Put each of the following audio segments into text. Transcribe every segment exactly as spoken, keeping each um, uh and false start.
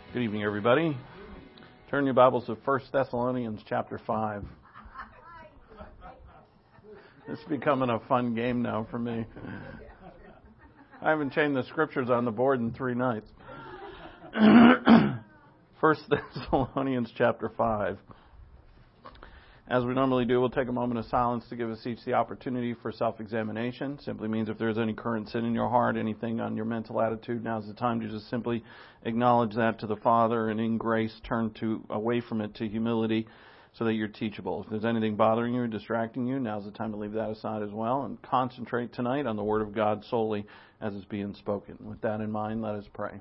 Good evening, everybody. Turn your Bibles to First Thessalonians chapter five. It's becoming a fun game now for me. I haven't changed the scriptures on the board in three nights. First Thessalonians chapter five. As we normally do, we'll take a moment of silence to give us each the opportunity for self-examination. Simply means if there's any current sin in your heart, anything on your mental attitude, now's the time to just simply acknowledge that to the Father and in grace turn to away from it to humility so that you're teachable. If there's anything bothering you or distracting you, now's the time to leave that aside as well and concentrate tonight on the Word of God solely as it's being spoken. With that in mind, let us pray.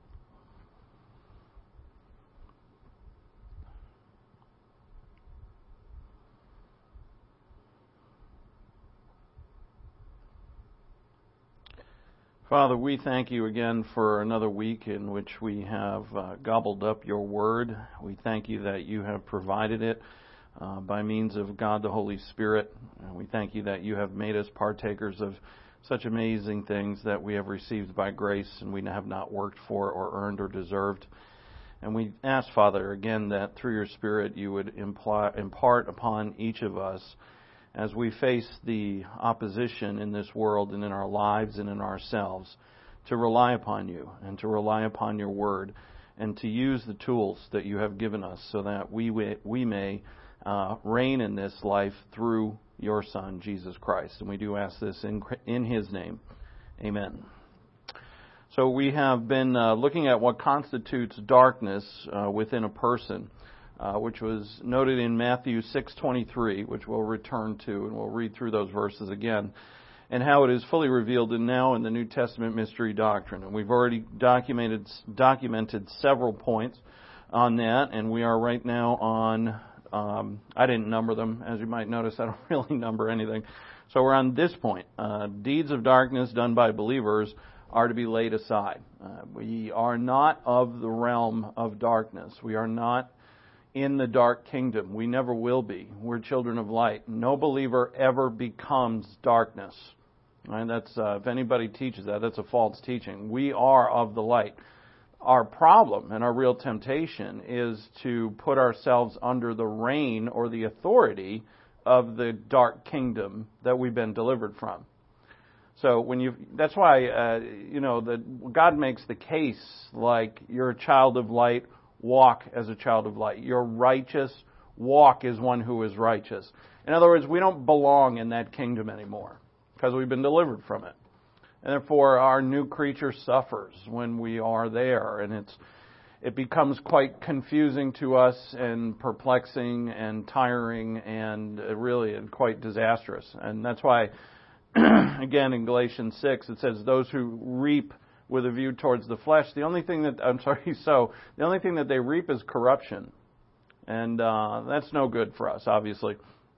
Father, we thank you again for another week in which we have uh, gobbled up your word. We thank you that you have provided it uh, by means of God the Holy Spirit. And we thank you that you have made us partakers of such amazing things that we have received by grace and we have not worked for or earned or deserved. And we ask, Father, again, that through your Spirit you would imply, impart upon each of us as we face the opposition in this world and in our lives and in ourselves, to rely upon you and to rely upon your word and to use the tools that you have given us so that we we may uh, reign in this life through your Son, Jesus Christ. And we do ask this in, in his name. Amen. So we have been uh, looking at what constitutes darkness uh, within a person. Uh, which was noted in Matthew six twenty-three, which we'll return to, and we'll read through those verses again, and how it is fully revealed in now in the New Testament mystery doctrine. And we've already documented documented several points on that, and we are right now on, um, I didn't number them, as you might notice, I don't really number anything. So we're on this point. Uh, deeds of darkness done by believers are to be laid aside. Uh, we are not of the realm of darkness. We are not in the dark kingdom. We never will be. We're children of light. No believer ever becomes darkness. Right? That's uh, if anybody teaches that, that's a false teaching. We are of the light. Our problem and our real temptation is to put ourselves under the reign or the authority of the dark kingdom that we've been delivered from. So when you, that's why uh, you know that God makes the case like you're a child of light. Walk as a child of light. You're righteous. Walk as one who is righteous. In other words, we don't belong in that kingdom anymore because we've been delivered from it. And therefore, our new creature suffers when we are there. And it's it becomes quite confusing to us and perplexing and tiring and really quite disastrous. And that's why, again, in Galatians six, it says, those who reap with a view towards the flesh, the only thing that, I'm sorry, so, the only thing that they reap is corruption. And uh, that's no good for us, obviously.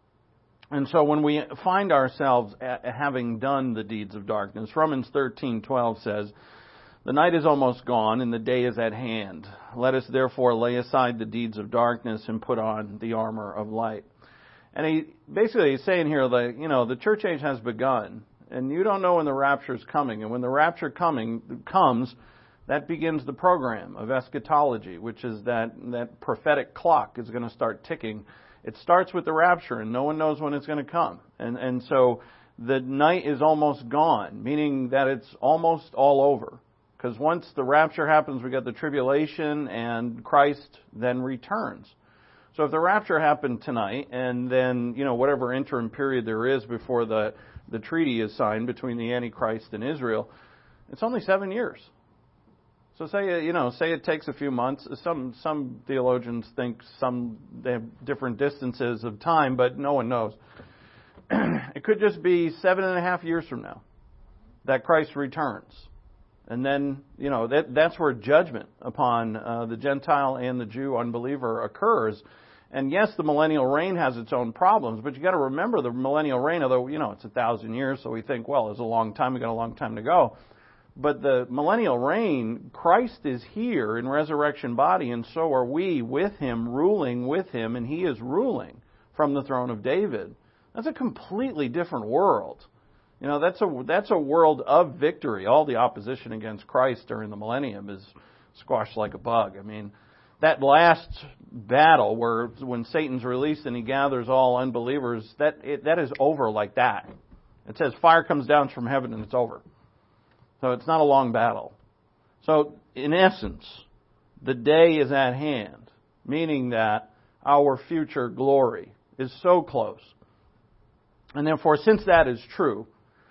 And so when we find ourselves at having done the deeds of darkness, Romans thirteen twelve says, the night is almost gone and the day is at hand. Let us therefore lay aside the deeds of darkness and put on the armor of light. And he basically he's saying here that, you know, the church age has begun. And you don't know when the rapture is coming. And when the rapture coming comes, that begins the program of eschatology, which is that, that prophetic clock is going to start ticking. It starts with the rapture, and no one knows when it's going to come. And, and so the night is almost gone, meaning that it's almost all over. Because once the rapture happens, we get the tribulation, and Christ then returns. So if the rapture happened tonight, and then, you know, whatever interim period there is before the the treaty is signed between the Antichrist and Israel, it's only seven years. So say, you know, say it takes a few months. Some some theologians think some they have different distances of time, but no one knows. It could just be seven and a half years from now that Christ returns. And then, you know, that that's where judgment upon uh, the Gentile and the Jew unbeliever occurs. And yes, the millennial reign has its own problems, but you got to remember the millennial reign, although, you know, it's a thousand years, so we think, well, it's a long time, we got a long time to go. But the millennial reign, Christ is here in resurrection body, and so are we with him, ruling with him, and he is ruling from the throne of David. That's a completely different world. You know, that's a that's a world of victory. All the opposition against Christ during the millennium is squashed like a bug. I mean, that last battle where when Satan's released and he gathers all unbelievers, that it, that is over like that. It says fire comes down from heaven and it's over. So it's not a long battle. So in essence, the day is at hand, meaning that our future glory is so close. And therefore, since that is true,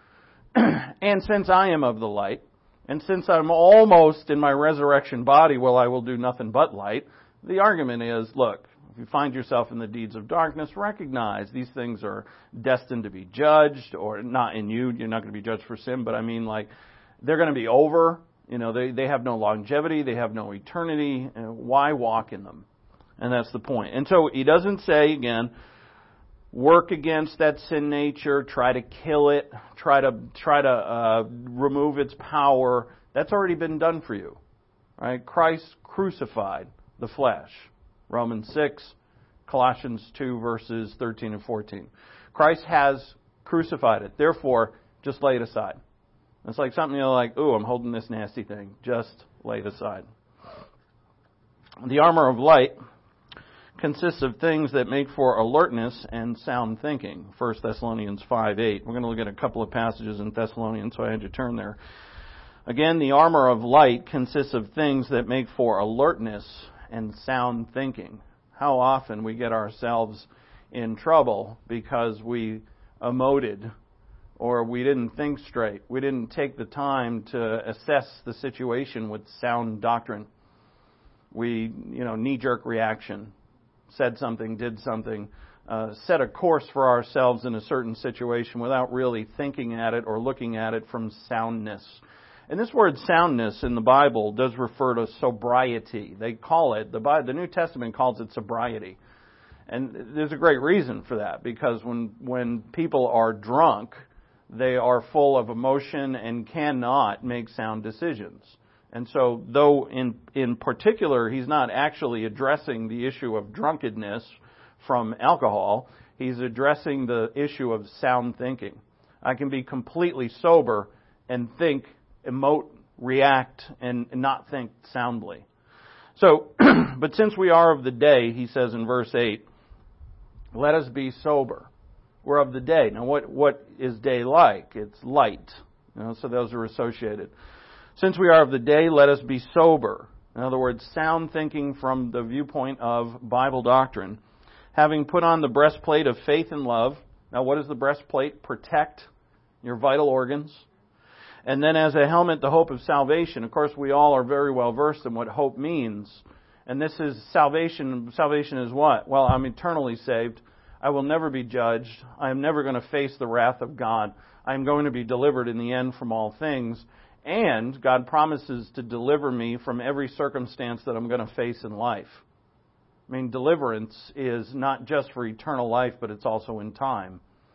and since I am of the light, and since I'm almost in my resurrection body, well, I will do nothing but light, the argument is, look, if you find yourself in the deeds of darkness, recognize these things are destined to be judged, or not in you, you're not going to be judged for sin, but I mean, like, they're going to be over. You know, they, they have no longevity, they have no eternity. Why walk in them? And that's the point. And so he doesn't say, again, work against that sin nature, try to kill it, try to try to uh, remove its power. That's already been done for you. Right? Christ crucified the flesh. Romans six, Colossians two, verses thirteen and fourteen. Christ has crucified it. Therefore, just lay it aside. It's like something you're like, ooh, I'm holding this nasty thing. Just lay it aside. The armor of light consists of things that make for alertness and sound thinking. First Thessalonians five eight. We're going to look at a couple of passages in Thessalonians, so I had to turn there. Again, the armor of light consists of things that make for alertness and sound thinking. How often we get ourselves in trouble because we emoted or we didn't think straight. We didn't take the time to assess the situation with sound doctrine. We, you know, knee-jerk reaction. Said something, did something, uh, set a course for ourselves in a certain situation without really thinking at it or looking at it from soundness. And this word soundness in the Bible does refer to sobriety. They call it, the, Bible, the New Testament calls it sobriety. And there's a great reason for that, because when, when people are drunk, they are full of emotion and cannot make sound decisions. And so, though in in particular he's not actually addressing the issue of drunkenness from alcohol, he's addressing the issue of sound thinking. I can be completely sober and think, emote, react, and not think soundly. So, but since we are of the day, he says in verse eight, let us be sober. We're of the day. Now, what what is day like? It's light. You know, so those are associated. Since we are of the day, let us be sober. In other words, sound thinking from the viewpoint of Bible doctrine. Having put on the breastplate of faith and love. Now, what does the breastplate protect? Your vital organs. And then as a helmet, the hope of salvation. Of course, we all are very well versed in what hope means. And this is salvation. Salvation is what? Well, I'm eternally saved. I will never be judged. I am never going to face the wrath of God. I am going to be delivered in the end from all things. And God promises to deliver me from every circumstance that I'm going to face in life. I mean, deliverance is not just for eternal life, but it's also in time.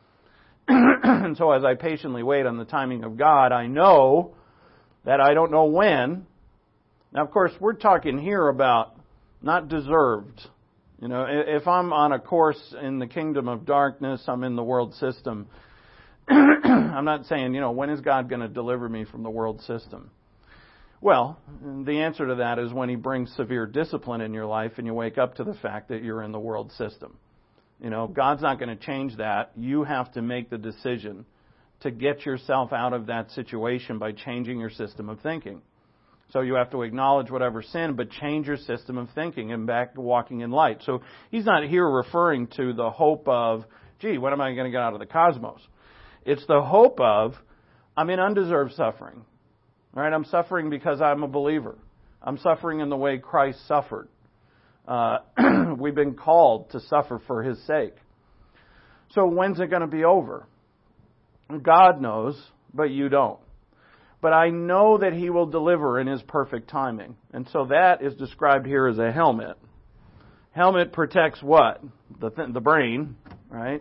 And so as I patiently wait on the timing of God, I know that I don't know when. Now, of course, we're talking here about not deserved. You know, if I'm on a course in the kingdom of darkness, I'm in the world system. I'm not saying, you know, when is God going to deliver me from the world system? Well, the answer to that is when He brings severe discipline in your life and you wake up to the fact that you're in the world system. You know, God's not going to change that. You have to make the decision to get yourself out of that situation by changing your system of thinking. So you have to acknowledge whatever sin, but change your system of thinking and back to walking in light. So He's not here referring to the hope of, gee, when am I going to get out of the cosmos? It's the hope of, I'm in undeserved suffering. Right? I'm suffering because I'm a believer. I'm suffering in the way Christ suffered. Uh, we've been called to suffer for His sake. So when's it going to be over? God knows, but you don't. But I know that He will deliver in His perfect timing. And so that is described here as a helmet. Helmet protects what? The th- the brain, right?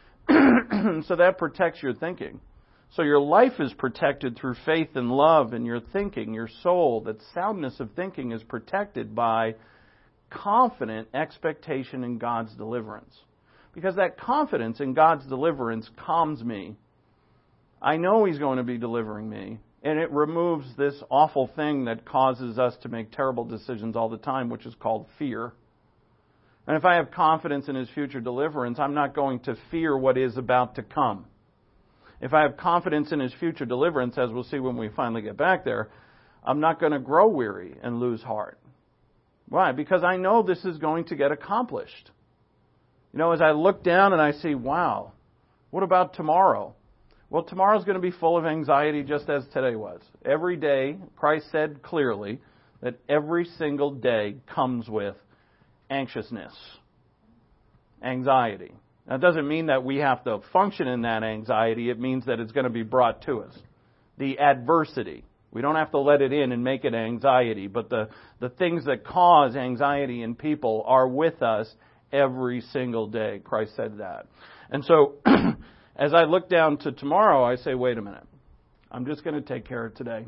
So that protects your thinking. So your life is protected through faith and love in your thinking, your soul. That soundness of thinking is protected by confident expectation in God's deliverance. Because that confidence in God's deliverance calms me I know He's going to be delivering me. And it removes this awful thing that causes us to make terrible decisions all the time, which is called fear. And if I have confidence in His future deliverance, I'm not going to fear what is about to come. If I have confidence in His future deliverance, as we'll see when we finally get back there, I'm not going to grow weary and lose heart. Why? Because I know this is going to get accomplished. You know, as I look down and I see, wow, what about tomorrow? Well, tomorrow's going to be full of anxiety just as today was. Every day, Christ said clearly that every single day comes with anxiousness, anxiety. Now, it doesn't mean that we have to function in that anxiety. It means that it's going to be brought to us. The adversity. We don't have to let it in and make it anxiety, but the, the things that cause anxiety in people are with us every single day. Christ said that. And so, as I look down to tomorrow, I say, wait a minute. I'm just going to take care of today.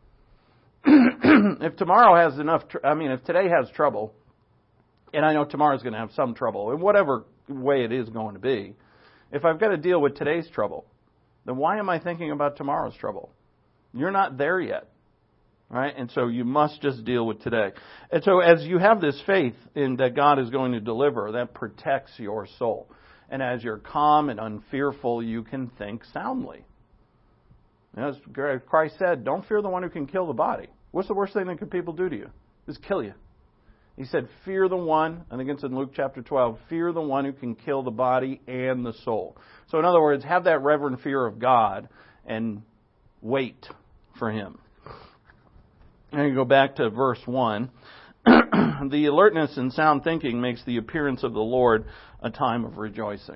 If tomorrow has enough, tr- I mean, if today has trouble, and I know tomorrow's going to have some trouble, in whatever way it is going to be, if I've got to deal with today's trouble, then why am I thinking about tomorrow's trouble? You're not there yet. Right? And so you must just deal with today. And so as you have this faith in that God is going to deliver, that protects your soul. And as you're calm and unfearful, you can think soundly. As Christ said, don't fear the one who can kill the body. What's the worst thing that people do to you? Just kill you. He said, fear the one, I think it's in Luke chapter twelve, fear the one who can kill the body and the soul. So in other words, have that reverent fear of God and wait for Him. And you go back to verse one. The alertness and sound thinking makes the appearance of the Lord a time of rejoicing.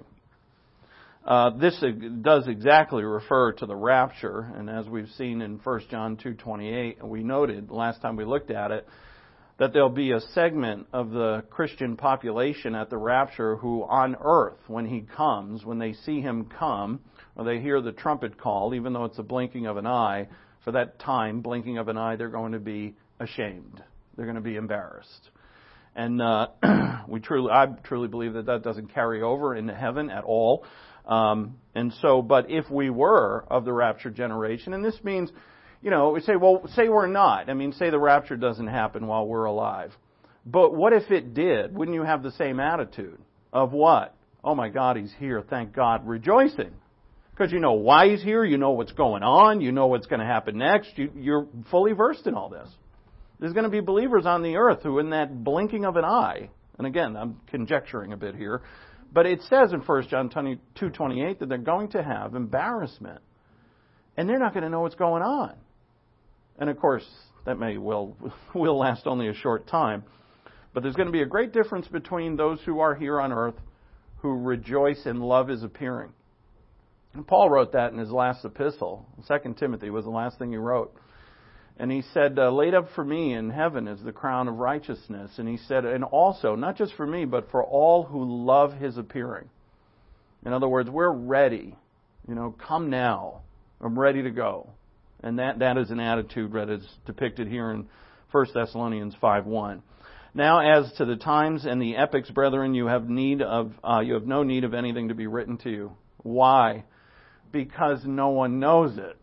Uh, this does exactly refer to the rapture, and as we've seen in First John two twenty-eight, we noted last time we looked at it, that there'll be a segment of the Christian population at the rapture who on earth, when He comes, when they see Him come, or they hear the trumpet call, even though it's a blinking of an eye, for that time, blinking of an eye, they're going to be ashamed. They're going to be embarrassed. And uh, we truly, I truly believe that that doesn't carry over into heaven at all. Um, and so, but if we were of the rapture generation, and this means, you know, we say, well, say we're not. I mean, say the rapture doesn't happen while we're alive. But what if it did? Wouldn't you have the same attitude of what? Oh my God, He's here. Thank God. Rejoicing. Because you know why He's here, you know what's going on, you know what's going to happen next, you, you're fully versed in all this. There's going to be believers on the earth who in that blinking of an eye, and again, I'm conjecturing a bit here, but it says in First John two twenty-eight that they're going to have embarrassment. And they're not going to know what's going on. And of course, that may well will last only a short time. But there's going to be a great difference between those who are here on earth who rejoice and love His appearing. And Paul wrote that in his last epistle. Second Timothy was the last thing he wrote. And he said, uh, laid up for me in heaven is the crown of righteousness. And he said, and also, not just for me, but for all who love His appearing. In other words, we're ready. You know, come now. I'm ready to go. And that, that is an attitude that is depicted here in First Thessalonians five one. Now, as to the times and the epochs, brethren, you have need of uh, you have no need of anything to be written to you. Why? Because no one knows it.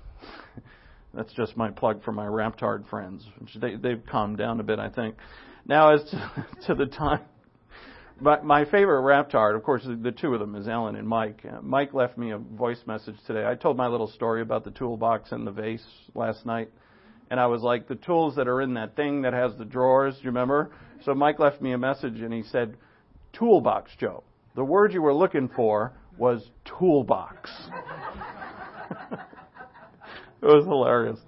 That's just my plug for my Raptard friends. Which they, they've calmed down a bit, I think. Now, as to, to the time, but my favorite Raptard, of course, the two of them is Ellen and Mike. Uh, Mike left me a voice message today. I told my little story about the toolbox and the vase last night. And I was like, the tools that are in that thing that has the drawers, do you remember? So Mike left me a message and he said, toolbox, Joe. The word you were looking for was toolbox. It was hilarious.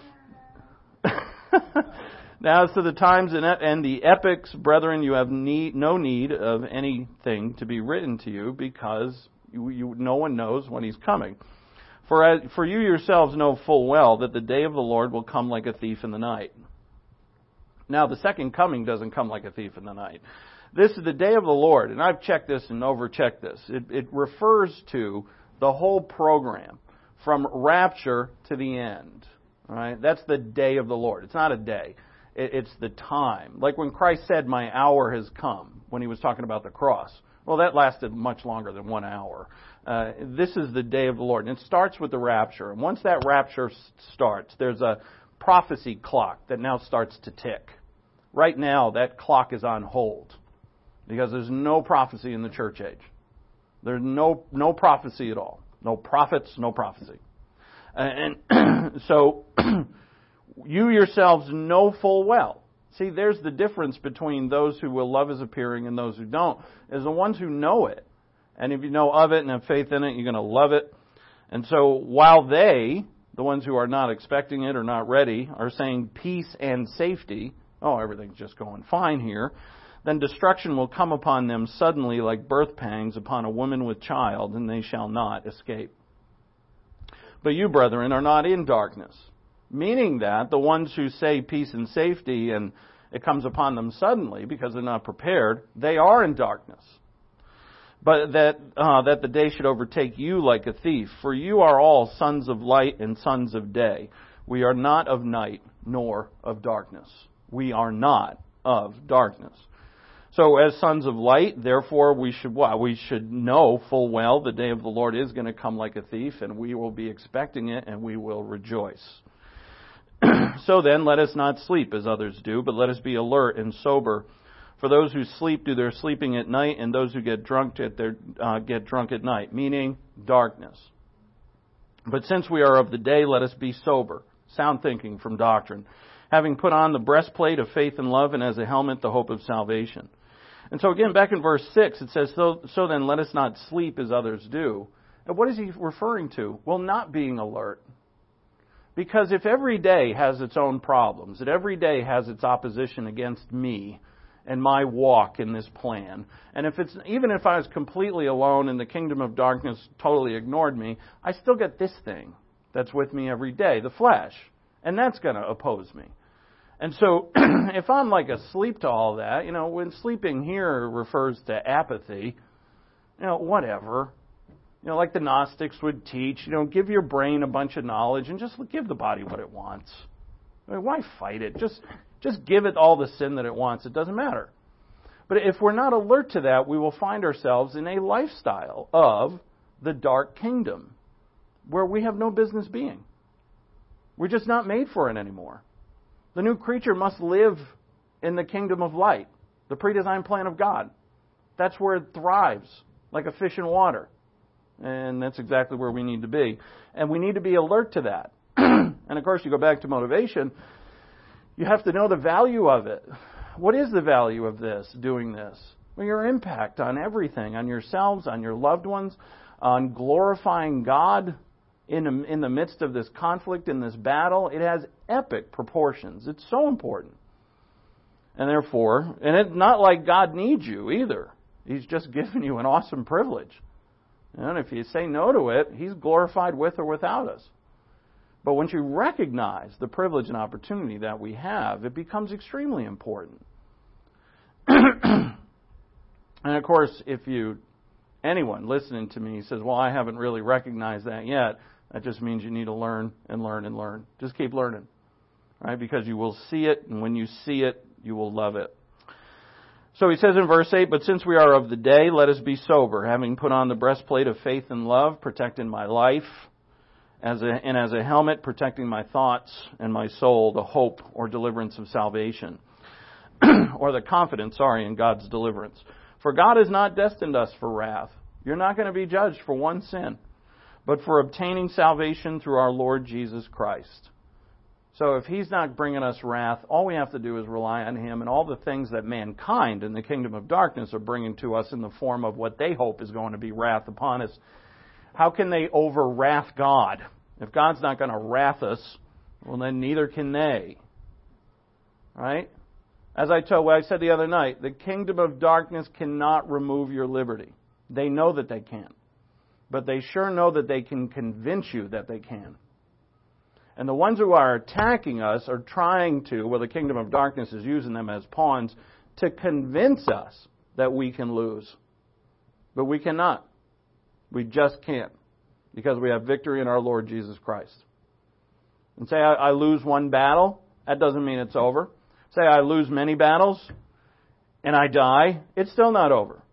Now, as to the times and the epochs, brethren, you have need, no need of anything to be written to you because you, you, no one knows when He's coming. For, as, for you yourselves know full well that the day of the Lord will come like a thief in the night. Now, the second coming doesn't come like a thief in the night. This is the day of the Lord, and I've checked this and overchecked this. It, it refers to the whole program from rapture to the end. All right? That's the day of the Lord. It's not a day. It, it's the time. Like when Christ said, my hour has come, when He was talking about the cross. Well, that lasted much longer than one hour. Uh, this is the day of the Lord. And it starts with the rapture. And once that rapture s- starts, there's a prophecy clock that now starts to tick. Right now, that clock is on hold because there's no prophecy in the church age. There's no no prophecy at all. No prophets, no prophecy. And so you yourselves know full well. See, there's the difference between those who will love His appearing and those who don't, is the ones who know it. And if you know of it and have faith in it, you're going to love it. And so while they, the ones who are not expecting it or not ready, are saying peace and safety, oh, everything's just going fine here, then destruction will come upon them suddenly like birth pangs upon a woman with child, and they shall not escape. But you, brethren, are not in darkness. Meaning that the ones who say peace and safety and it comes upon them suddenly because they're not prepared, they are in darkness. But that uh, that the day should overtake you like a thief. For you are all sons of light and sons of day. We are not of night nor of darkness. We are not of darkness. So as sons of light, therefore we should what? We should know full well the day of the Lord is going to come like a thief, and we will be expecting it, and we will rejoice. So then, let us not sleep as others do, but let us be alert and sober. For those who sleep do their sleeping at night, and those who get drunk at their uh, get drunk at night, meaning darkness. But since we are of the day, let us be sober, sound thinking from doctrine, having put on the breastplate of faith and love, and as a helmet the hope of salvation. And so again, back in verse six, it says, so, so then let us not sleep as others do. And what is he referring to? Well, not being alert. Because if every day has its own problems, if every day has its opposition against me and my walk in this plan, and if it's even if I was completely alone and the kingdom of darkness totally ignored me, I still get this thing that's with me every day, the flesh, and that's going to oppose me. And so if I'm like asleep to all that, you know, when sleeping here refers to apathy, you know, whatever. You know, like the Gnostics would teach, you know, give your brain a bunch of knowledge and just give the body what it wants. I mean, why fight it? Just just give it all the sin that it wants. It doesn't matter. But if we're not alert to that, we will find ourselves in a lifestyle of the dark kingdom where we have no business being. We're just not made for it anymore. The new creature must live in the kingdom of light, the predesigned plan of God. That's where it thrives, like a fish in water. And that's exactly where we need to be. And we need to be alert to that. And of course, you go back to motivation, you have to know the value of it. What is the value of this, doing this? Well, your impact on everything, on yourselves, on your loved ones, on glorifying God in, in the midst of this conflict, in this battle. It has epic proportions. It's so important. And therefore, and it's not like God needs you either. He's just given you an awesome privilege. And if you say no to it, He's glorified with or without us. But once you recognize the privilege and opportunity that we have, it becomes extremely important. And of course, if you, anyone listening to me says, well, I haven't really recognized that yet, that just means you need to learn and learn and learn. Just keep learning, right? Because you will see it, and when you see it, you will love it. So he says in verse eight, but since we are of the day, let us be sober, having put on the breastplate of faith and love, protecting my life, as a, and as a helmet, protecting my thoughts and my soul, the hope or deliverance of salvation, or the confidence, sorry, in God's deliverance. For God has not destined us for wrath. You're not going to be judged for one sin, but for obtaining salvation through our Lord Jesus Christ. So if He's not bringing us wrath, all we have to do is rely on Him and all the things that mankind in the kingdom of darkness are bringing to us in the form of what they hope is going to be wrath upon us. How can they over-wrath God? If God's not going to wrath us, well, then neither can they. Right? As I told, what I said the other night, the kingdom of darkness cannot remove your liberty. They know that they can't. But they sure know that they can convince you that they can. And the ones who are attacking us are trying to, well, the kingdom of darkness is using them as pawns to convince us that we can lose. But we cannot. We just can't. Because we have victory in our Lord Jesus Christ. And say I, I lose one battle, that doesn't mean it's over. Say I lose many battles and I die, it's still not over.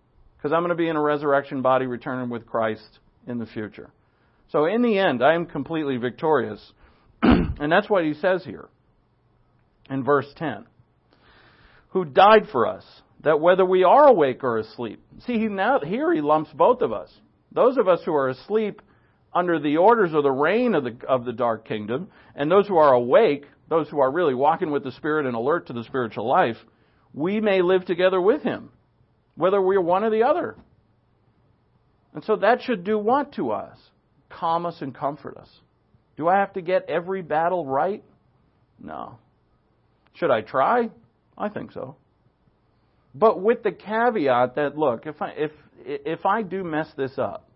because I'm going to be in a resurrection body returning with Christ in the future. So in the end, I am completely victorious. And that's what he says here in verse ten. Who died for us, that whether we are awake or asleep. See, he now here he lumps both of us. Those of us who are asleep under the orders or the reign of the of the dark kingdom, and those who are awake, those who are really walking with the Spirit and alert to the spiritual life, we may live together with him, whether we're one or the other. And so that should do what to us? Calm us and comfort us. Do I have to get every battle right? No. Should I try? I think so. But with the caveat that, look, if I if if I do mess this up,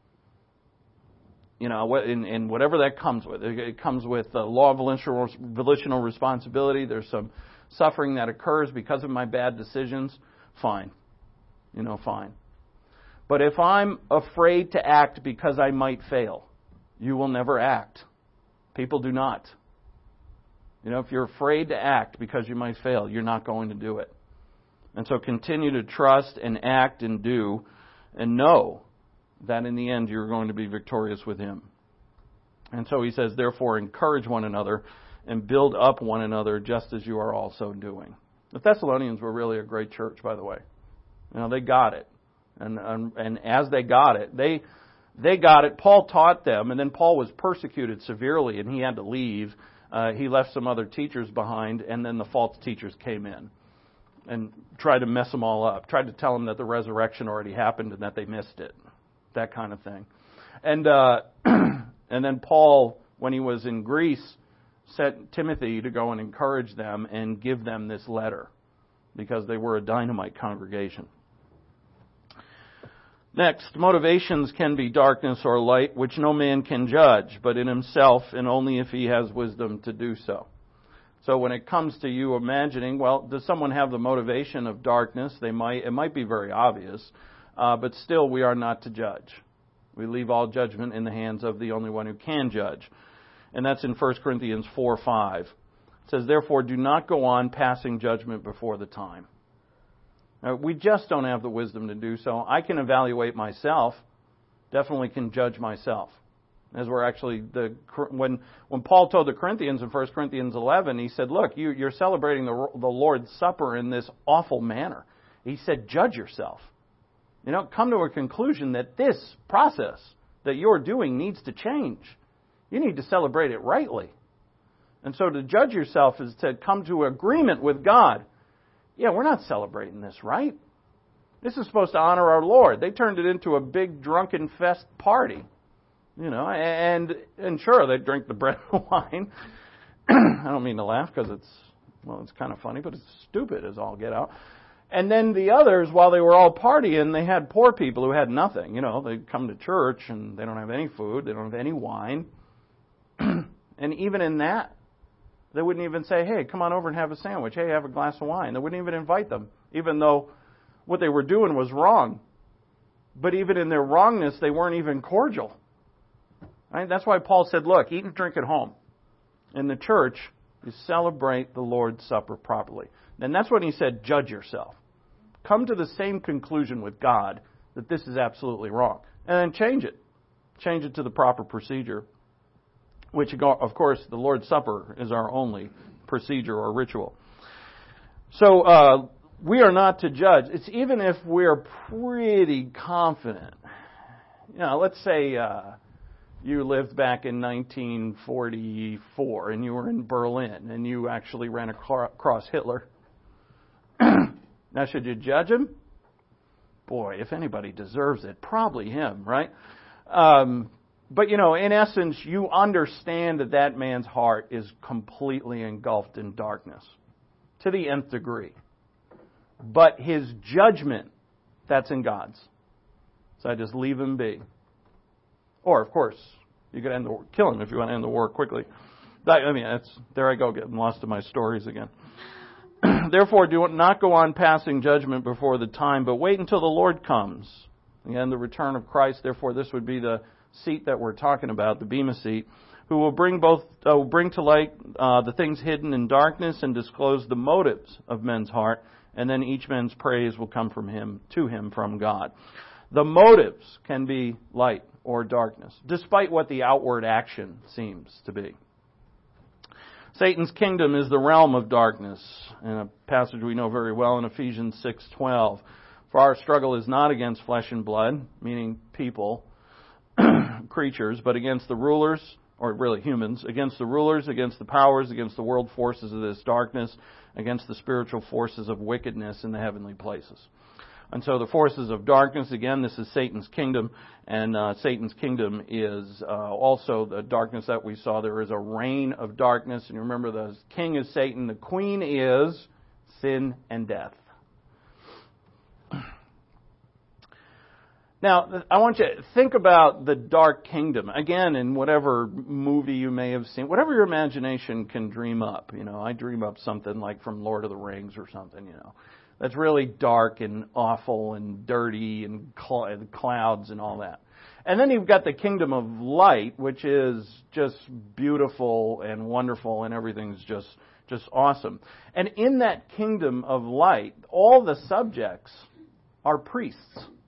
you know, in, in whatever that comes with, it comes with the law of volitional, volitional responsibility. There's some suffering that occurs because of my bad decisions. Fine. You know, fine. But if I'm afraid to act because I might fail, you will never act. People do not. You know, if you're afraid to act because you might fail, you're not going to do it. And so continue to trust and act and do and know that in the end you're going to be victorious with him. And so he says, therefore, encourage one another and build up one another just as you are also doing. The Thessalonians were really a great church, by the way. You know, they got it. And, and and as they got it, they they got it. Paul taught them, and then Paul was persecuted severely, and he had to leave. Uh, he left some other teachers behind, and then the false teachers came in and tried to mess them all up. Tried to tell them that the resurrection already happened and that they missed it, that kind of thing. And uh, and then Paul, when he was in Greece, sent Timothy to go and encourage them and give them this letter because they were a dynamite congregation. Next, motivations can be darkness or light, which no man can judge, but in himself, and only if he has wisdom to do so. So when it comes to you imagining, well, does someone have the motivation of darkness? They might. It might be very obvious, uh, but still we are not to judge. We leave all judgment in the hands of the only one who can judge. And that's in First Corinthians four five. It says, therefore, do not go on passing judgment before the time. Now, we just don't have the wisdom to do so. I can evaluate myself, definitely can judge myself. As we're actually, the when when Paul told the Corinthians in First Corinthians eleven, he said, look, you, you're celebrating the, the Lord's Supper in this awful manner. He said, judge yourself. You know, come to a conclusion that this process that you're doing needs to change. You need to celebrate it rightly. And so to judge yourself is to come to agreement with God. Yeah, we're not celebrating this right. This is supposed to honor our Lord. They turned it into a big drunken fest party. You know, and and sure, they drink the bread and wine. I don't mean to laugh because it's, well, it's kind of funny, but it's stupid as all get out. And then the others, while they were all partying, they had poor people who had nothing. You know, they come to church and they don't have any food, they don't have any wine. And even in that, they wouldn't even say, hey, come on over and have a sandwich. Hey, have a glass of wine. They wouldn't even invite them, even though what they were doing was wrong. But even in their wrongness, they weren't even cordial. Right? That's why Paul said, look, eat and drink at home. In the church, you celebrate the Lord's Supper properly. And that's when he said, judge yourself. Come to the same conclusion with God that this is absolutely wrong. And then change it. Change it to the proper procedure. Which, of course, the Lord's Supper is our only procedure or ritual. So, uh, we are not to judge. It's even if we're pretty confident. You know, let's say uh, you lived back in nineteen forty-four and you were in Berlin and you actually ran across Hitler. Now, should you judge him? Boy, if anybody deserves it, probably him, right? Um, but, you know, in essence, you understand that that man's heart is completely engulfed in darkness to the nth degree. But his judgment, that's in God's. So I just leave him be. Or, of course, you could end the war, kill him if you want to end the war quickly. I mean, that's, there I go, getting lost in my stories again. Therefore, do not go on passing judgment before the time, but wait until the Lord comes. Again, the return of Christ. Therefore, this would be the seat that we're talking about, the Bema seat, who will bring both uh, will bring to light uh, the things hidden in darkness and disclose the motives of men's heart. And then each man's praise will come from him, to him from God. The motives can be light or darkness, despite what the outward action seems to be. Satan's kingdom is the realm of darkness, in a passage we know very well in Ephesians six twelve. For our struggle is not against flesh and blood, meaning people, creatures, but against the rulers, or really humans, against the rulers, against the powers, against the world forces of this darkness, against the spiritual forces of wickedness in the heavenly places. And so the forces of darkness, again, this is Satan's kingdom, and uh, Satan's kingdom is uh, also the darkness that we saw. There is a reign of darkness, and you remember the king is Satan, the queen is sin and death. Now, I want you to think about the dark kingdom. Again, in whatever movie you may have seen, whatever your imagination can dream up. You know, I dream up something like from Lord of the Rings or something, you know. That's really dark and awful and dirty and cl- clouds and all that. And then you've got the kingdom of light, which is just beautiful and wonderful and everything's just, just awesome. And in that kingdom of light, all the subjects are priests.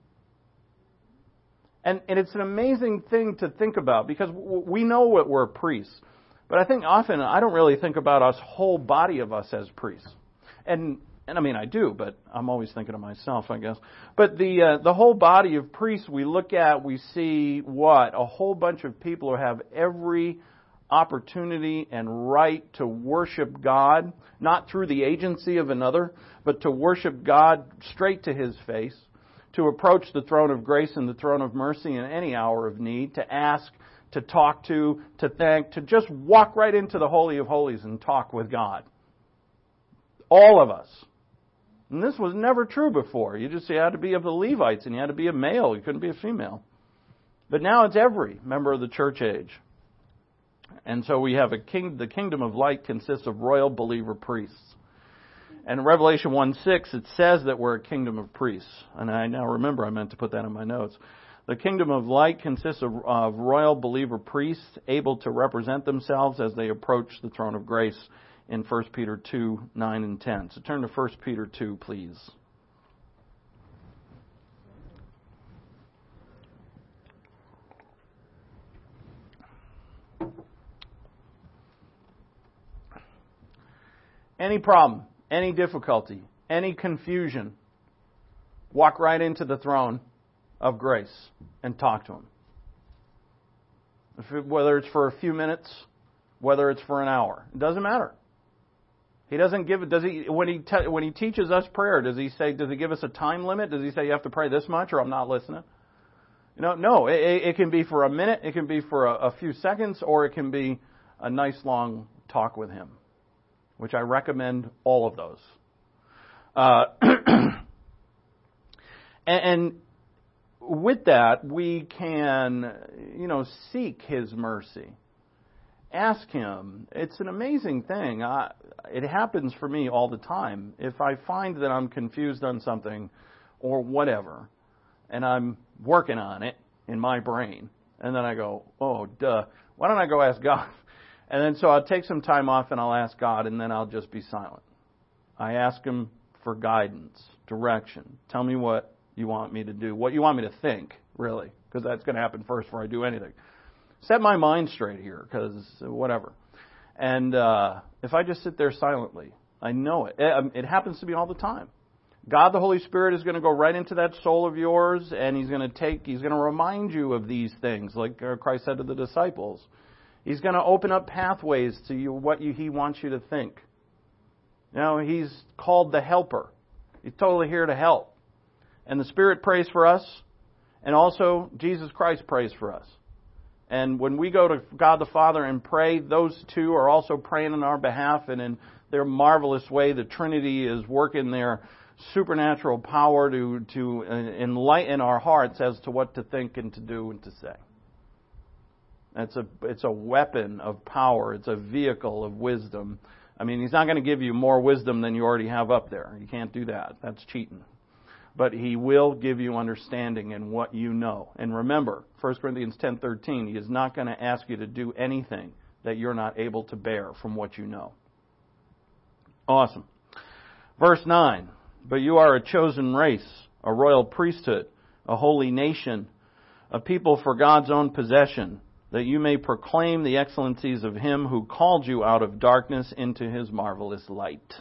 And, and it's an amazing thing to think about because we know what we're priests. But I think often I don't really think about us, whole body of us as priests. And and I mean I do, but I'm always thinking of myself, I guess. But the uh, the whole body of priests we look at, we see what? A whole bunch of people who have every opportunity and right to worship God, not through the agency of another, but to worship God straight to His face. To approach the throne of grace and the throne of mercy in any hour of need, to ask, to talk to, to thank, to just walk right into the Holy of Holies and talk with God. All of us. And this was never true before. You just you had to be of the Levites and you had to be a male. You couldn't be a female. But now it's every member of the church age. And so we have a king. The kingdom of light consists of royal believer priests. And in Revelation one six, it says that we're a kingdom of priests. And I now remember I meant to put that in my notes. The kingdom of light consists of, of royal believer priests able to represent themselves as they approach the throne of grace in First Peter two, nine and ten. So turn to First Peter two, please. Any problem? Any difficulty, any confusion, walk right into the throne of grace and talk to Him. If it, whether it's for a few minutes, whether it's for an hour, it doesn't matter. He doesn't give it. Does he? When he te- when he teaches us prayer, does he say? Does he give us a time limit? Does he say you have to pray this much, or I'm not listening? You know, no. It, it can be for a minute, it can be for a, a few seconds, or it can be a nice long talk with Him. Which I recommend all of those. Uh, and, and with that, we can, you know, seek His mercy. Ask Him. It's an amazing thing. I, it happens for me all the time. If I find that I'm confused on something or whatever, and I'm working on it in my brain, and then I go, oh, duh, why don't I go ask God? And then so I'll take some time off and I'll ask God, and then I'll just be silent. I ask Him for guidance, direction. Tell me what you want me to do, what you want me to think, really, because that's going to happen first before I do anything. Set my mind straight here, because whatever. And uh, if I just sit there silently, I know it. it. It happens to me all the time. God, the Holy Spirit, is going to go right into that soul of yours, and He's going to take, He's going to remind you of these things, like Christ said to the disciples. He's going to open up pathways to you, what you, He wants you to think. You know, He's called the Helper. He's totally here to help. And the Spirit prays for us, and also Jesus Christ prays for us. And when we go to God the Father and pray, those two are also praying on our behalf, and in their marvelous way, the Trinity is working their supernatural power to, to enlighten our hearts as to what to think and to do and to say. It's a it's a weapon of power. It's a vehicle of wisdom. I mean, He's not going to give you more wisdom than you already have up there. You can't do that. That's cheating. But He will give you understanding in what you know. And remember, First Corinthians ten thirteen, He is not going to ask you to do anything that you're not able to bear from what you know. Awesome. Verse nine. But you are a chosen race, a royal priesthood, a holy nation, a people for God's own possession, that you may proclaim the excellencies of Him who called you out of darkness into His marvelous light.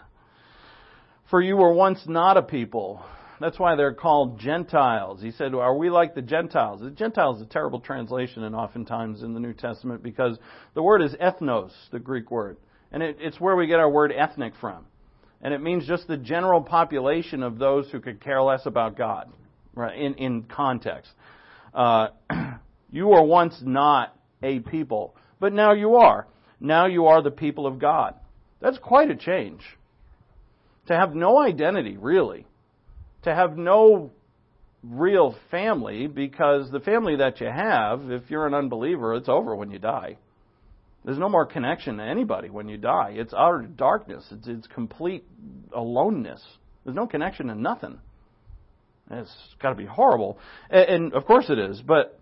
For you were once not a people. That's why they're called Gentiles. He said, are we like the Gentiles? The Gentiles is a terrible translation, and oftentimes in the New Testament, because the word is ethnos, the Greek word. And it, it's where we get our word ethnic from. And it means just the general population of those who could care less about God, right? In, in context. Uh, you were once not a people, but now you are. Now you are the people of God. That's quite a change. To have no identity, really. To have no real family, because the family that you have, if you're an unbeliever, it's over when you die. There's no more connection to anybody when you die. It's utter darkness. It's, it's complete aloneness. There's no connection to nothing. And it's got to be horrible. And, and of course it is. But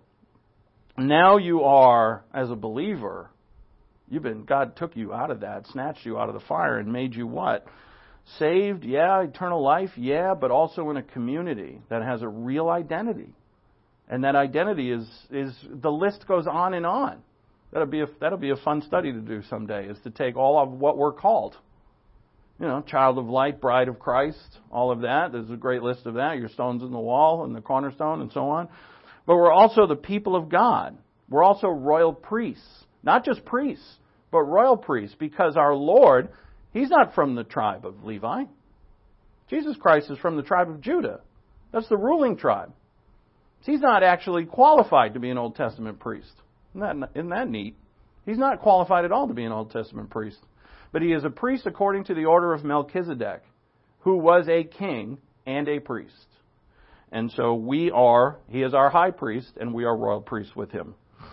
now you are, as a believer, you've been, God took you out of that, snatched you out of the fire, and made you what? Saved, yeah, eternal life, yeah, but also in a community that has a real identity. And that identity is, is the list goes on and on. That'll be a, that'll be a fun study to do someday, is to take all of what we're called. You know, child of light, bride of Christ, all of that. There's a great list of that. Your stones in the wall and the cornerstone and so on. But we're also the people of God. We're also royal priests. Not just priests, but royal priests, because our Lord, He's not from the tribe of Levi. Jesus Christ is from the tribe of Judah. That's the ruling tribe. He's not actually qualified to be an Old Testament priest. Isn't that, isn't that neat? He's not qualified at all to be an Old Testament priest. But he is a priest according to the order of Melchizedek, who was a king and a priest. And so we are, he is our high priest, and we are royal priests with him.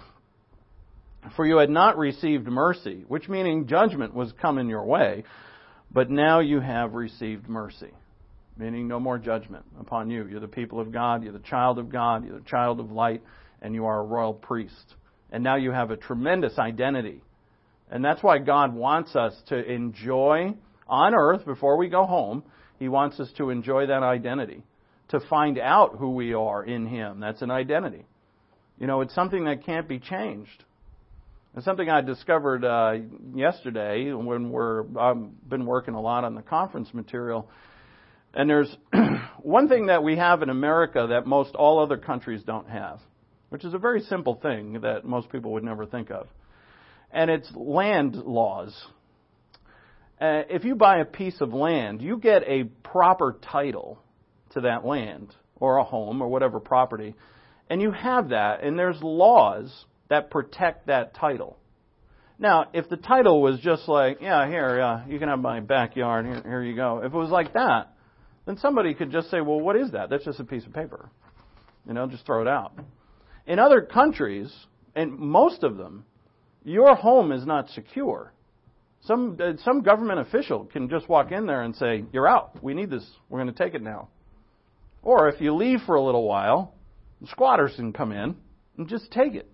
For you had not received mercy, which meaning judgment was coming your way, but now you have received mercy, meaning no more judgment upon you. You're the people of God, you're the child of God, you're the child of light, and you are a royal priest. And now you have a tremendous identity. And that's why God wants us to enjoy on earth, before we go home, He wants us to enjoy that identity, to find out who we are in Him. That's an identity. You know, it's something that can't be changed. It's something I discovered uh, yesterday when we're I've been working a lot on the conference material. And there's one thing that we have in America that most all other countries don't have, which is a very simple thing that most people would never think of. And it's land laws. Uh, if you buy a piece of land, you get a proper title to that land or a home or whatever property, and you have that, and there's laws that protect that title. Now, if the title was just like, yeah, here, uh, you can have my backyard, here, here you go. If it was like that, then somebody could just say, well, what is that? That's just a piece of paper. You know, just throw it out. In other countries, and most of them, your home is not secure. Some uh, some government official can just walk in there and say, you're out. We need this. We're going to take it now. Or if you leave for a little while, squatters can come in and just take it.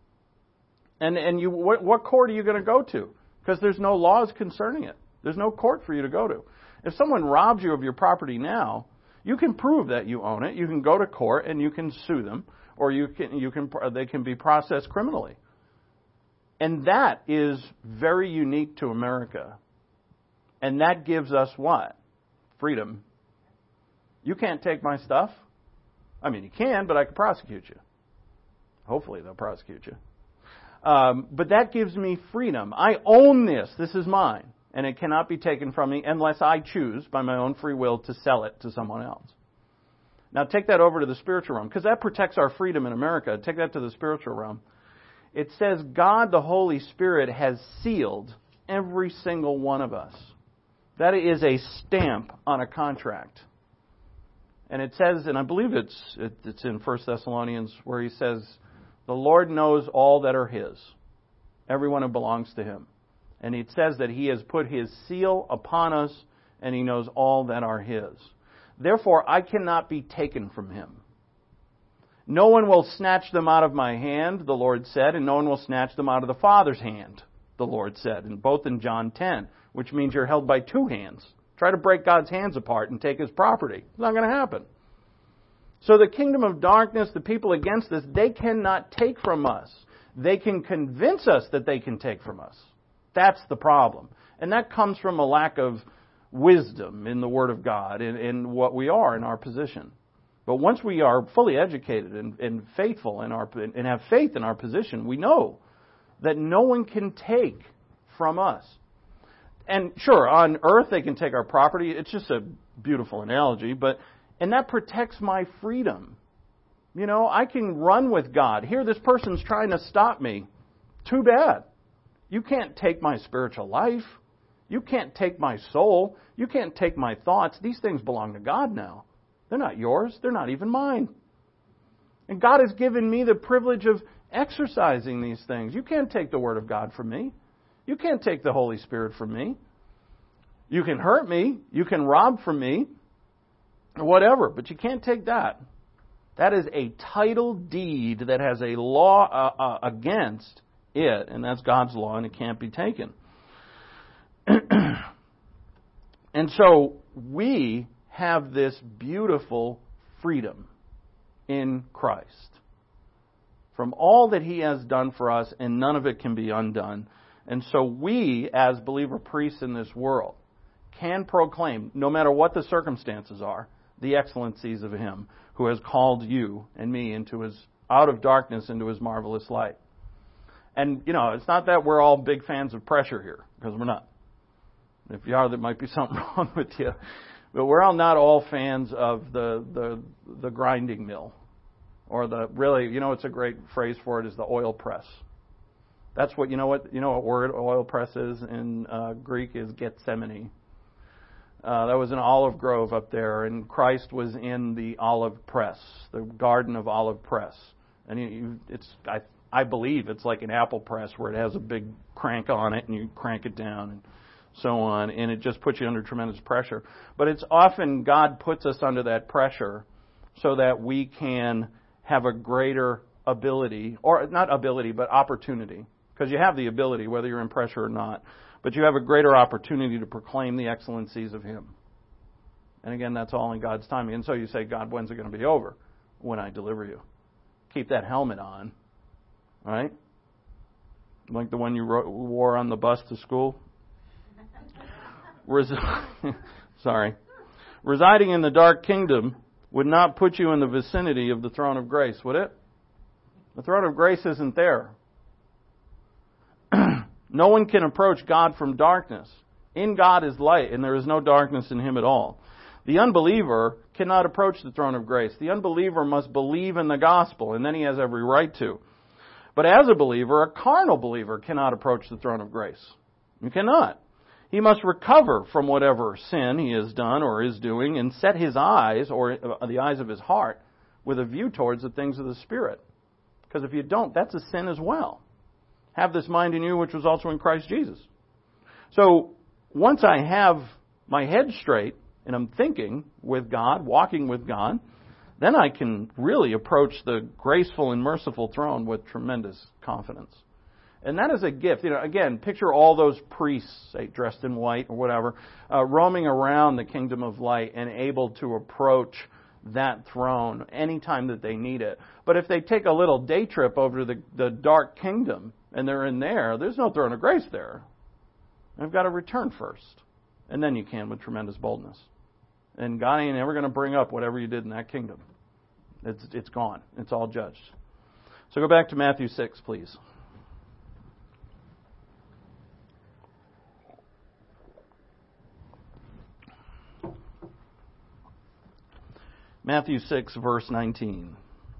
And and you what, what court are you going to go to? Because there's no laws concerning it. There's no court for you to go to. If someone robs you of your property now, you can prove that you own it. You can go to court and you can sue them, or you can you can they can be processed criminally. And that is very unique to America. And that gives us what? Freedom. You can't take my stuff. I mean, you can, but I can prosecute you. Hopefully they'll prosecute you. Um, but that gives me freedom. I own this. This is mine. And it cannot be taken from me unless I choose by my own free will to sell it to someone else. Now take that over to the spiritual realm, because that protects our freedom in America. Take that to the spiritual realm. It says God, the Holy Spirit, has sealed every single one of us. That is a stamp on a contract. And it says, and I believe it's it's in First Thessalonians, where he says, the Lord knows all that are His, everyone who belongs to Him. And it says that He has put His seal upon us, and He knows all that are His. Therefore, I cannot be taken from Him. No one will snatch them out of my hand, the Lord said, and no one will snatch them out of the Father's hand, the Lord said, and both in John ten, which means you're held by two hands Try to break God's hands apart and take His property. It's not going to happen. So the kingdom of darkness, the people against us, they cannot take from us. They can convince us that they can take from us. That's the problem. And that comes from a lack of wisdom in the Word of God, in, in what we are, in our position. But once we are fully educated and, and faithful in our and have faith in our position, we know that no one can take from us. And sure, on earth they can take our property. It's just a beautiful analogy, but and that protects my freedom. You know, I can run with God. Here, this person's trying to stop me. Too bad. You can't take my spiritual life. You can't take my soul. You can't take my thoughts. These things belong to God now. They're not yours. They're not even mine. And God has given me the privilege of exercising these things. You can't take the Word of God from me. You can't take the Holy Spirit from me. You can hurt me. You can rob from me. Or whatever. But you can't take that. That is a title deed that has a law uh, uh, against it. And that's God's law, and it can't be taken. And so we have this beautiful freedom in Christ from all that He has done for us, and none of it can be undone. And so we, as believer priests in this world, can proclaim, no matter what the circumstances are, the excellencies of Him who has called you and me into His out of darkness into His marvelous light. And, you know, it's not that we're all big fans of pressure here, because we're not. If you are, there might be something wrong with you. But we're all not all fans of the, the the grinding mill. Or the, really, you know, it's a great phrase for it is the oil press. That's what, you know what, you know what word oil press is in uh, Greek is Gethsemane. Uh, that was an olive grove up there, and Christ was in the olive press, the garden of olive press. And you, you, it's, I, I believe it's like an apple press where it has a big crank on it, and you crank it down, and so on, and it just puts you under tremendous pressure. But it's often God puts us under that pressure so that we can have a greater ability, or not ability, but opportunity. Because you have the ability, whether you're in pressure or not. But you have a greater opportunity to proclaim the excellencies of Him. And again, that's all in God's timing. And so you say, God, when's it going to be over? When I deliver you. Keep that helmet on. Right? Like the one you wore on the bus to school. Res- Sorry. Residing in the dark kingdom would not put you in the vicinity of the throne of grace, would it? The throne of grace isn't there. No one can approach God from darkness. In God is light, and there is no darkness in Him at all. The unbeliever cannot approach the throne of grace. The unbeliever must believe in the gospel, and then he has every right to. But as a believer, a carnal believer cannot approach the throne of grace. You cannot. He must recover from whatever sin he has done or is doing and set his eyes, or the eyes of his heart, with a view towards the things of the Spirit. Because if you don't, that's a sin as well. Have this mind in you which was also in Christ Jesus. So once I have my head straight and I'm thinking with God, walking with God, then I can really approach the graceful and merciful throne with tremendous confidence. And that is a gift. You know, again, picture all those priests, say, dressed in white or whatever, uh, roaming around the kingdom of light and able to approach that throne anytime that they need it. But if they take a little day trip over to the, the dark kingdom and they're in there, there's no throne of grace there. They've got to return first. And then you can with tremendous boldness. And God ain't ever going to bring up whatever you did in that kingdom. It's it's gone. It's all judged. So go back to Matthew six, please. Matthew six, verse nineteen.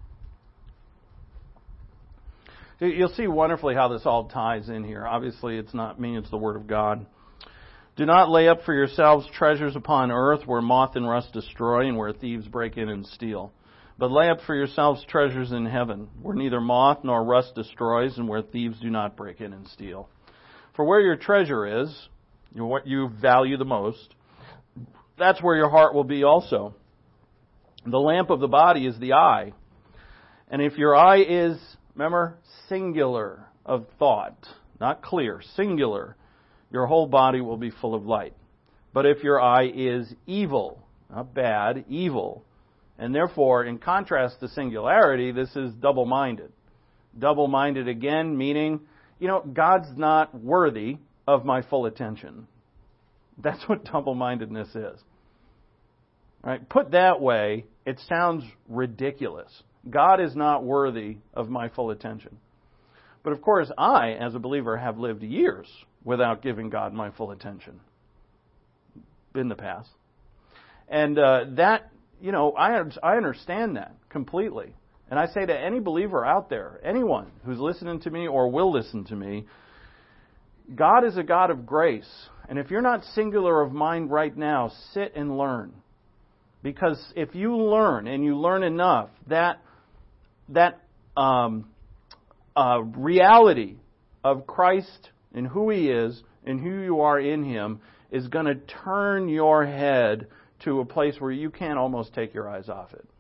You'll see wonderfully how this all ties in here. Obviously, it's not me, it's the Word of God. Do not lay up for yourselves treasures upon earth where moth and rust destroy and where thieves break in and steal. But lay up for yourselves treasures in heaven where neither moth nor rust destroys and where thieves do not break in and steal. For where your treasure is, what you value the most, that's where your heart will be also. The lamp of the body is the eye. And if your eye is, remember, singular of thought, not clear, singular, your whole body will be full of light. But if your eye is evil, not bad, evil, and therefore, in contrast to singularity, this is double-minded. Double-minded again, meaning, you know, God's not worthy of my full attention. That's what double-mindedness is. Right? Put that way, it sounds ridiculous. God is not worthy of my full attention. But of course, I, as a believer, have lived years without giving God my full attention in the past. And uh, that, you know, I I understand that completely. And I say to any believer out there, anyone who's listening to me or will listen to me, God is a God of grace. And if you're not singular of mind right now, sit and learn. Because if you learn, and you learn enough, that that um, uh, reality of Christ and who He is and who you are in Him is going to turn your head to a place where you can't almost take your eyes off it.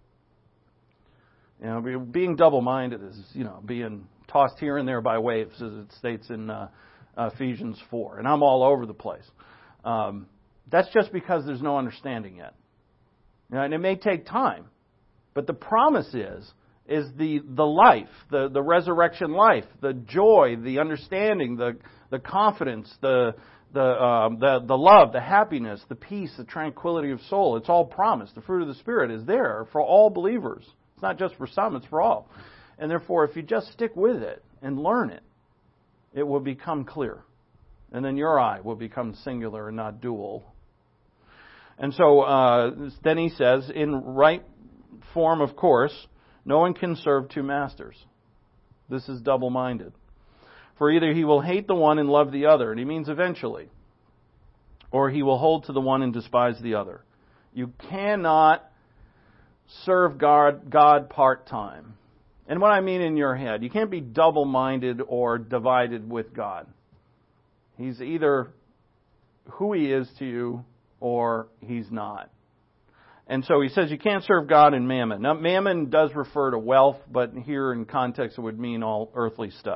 You know, being double-minded is, you know, being tossed here and there by waves, as it states in uh, Ephesians four. And I'm all over the place. Um, that's just because there's no understanding yet. You know, and it may take time. But the promise is, is the, the life, the, the resurrection life, the joy, the understanding, the, the confidence, the, the, um, the, the love, the happiness, the peace, the tranquility of soul. It's all promised. The fruit of the Spirit is there for all believers. It's not just for some, it's for all. And therefore, if you just stick with it and learn it, it will become clear. And then your eye will become singular and not dual. And so uh, then he says, in right form, of course, no one can serve two masters. This is double-minded. For either he will hate the one and love the other, and he means eventually, or he will hold to the one and despise the other. You cannot serve God, God part-time. And what I mean in your head, you can't be double-minded or divided with God. He's either who He is to you or He's not. And so he says you can't serve God and mammon. Now, mammon does refer to wealth, but here in context it would mean all earthly stuff.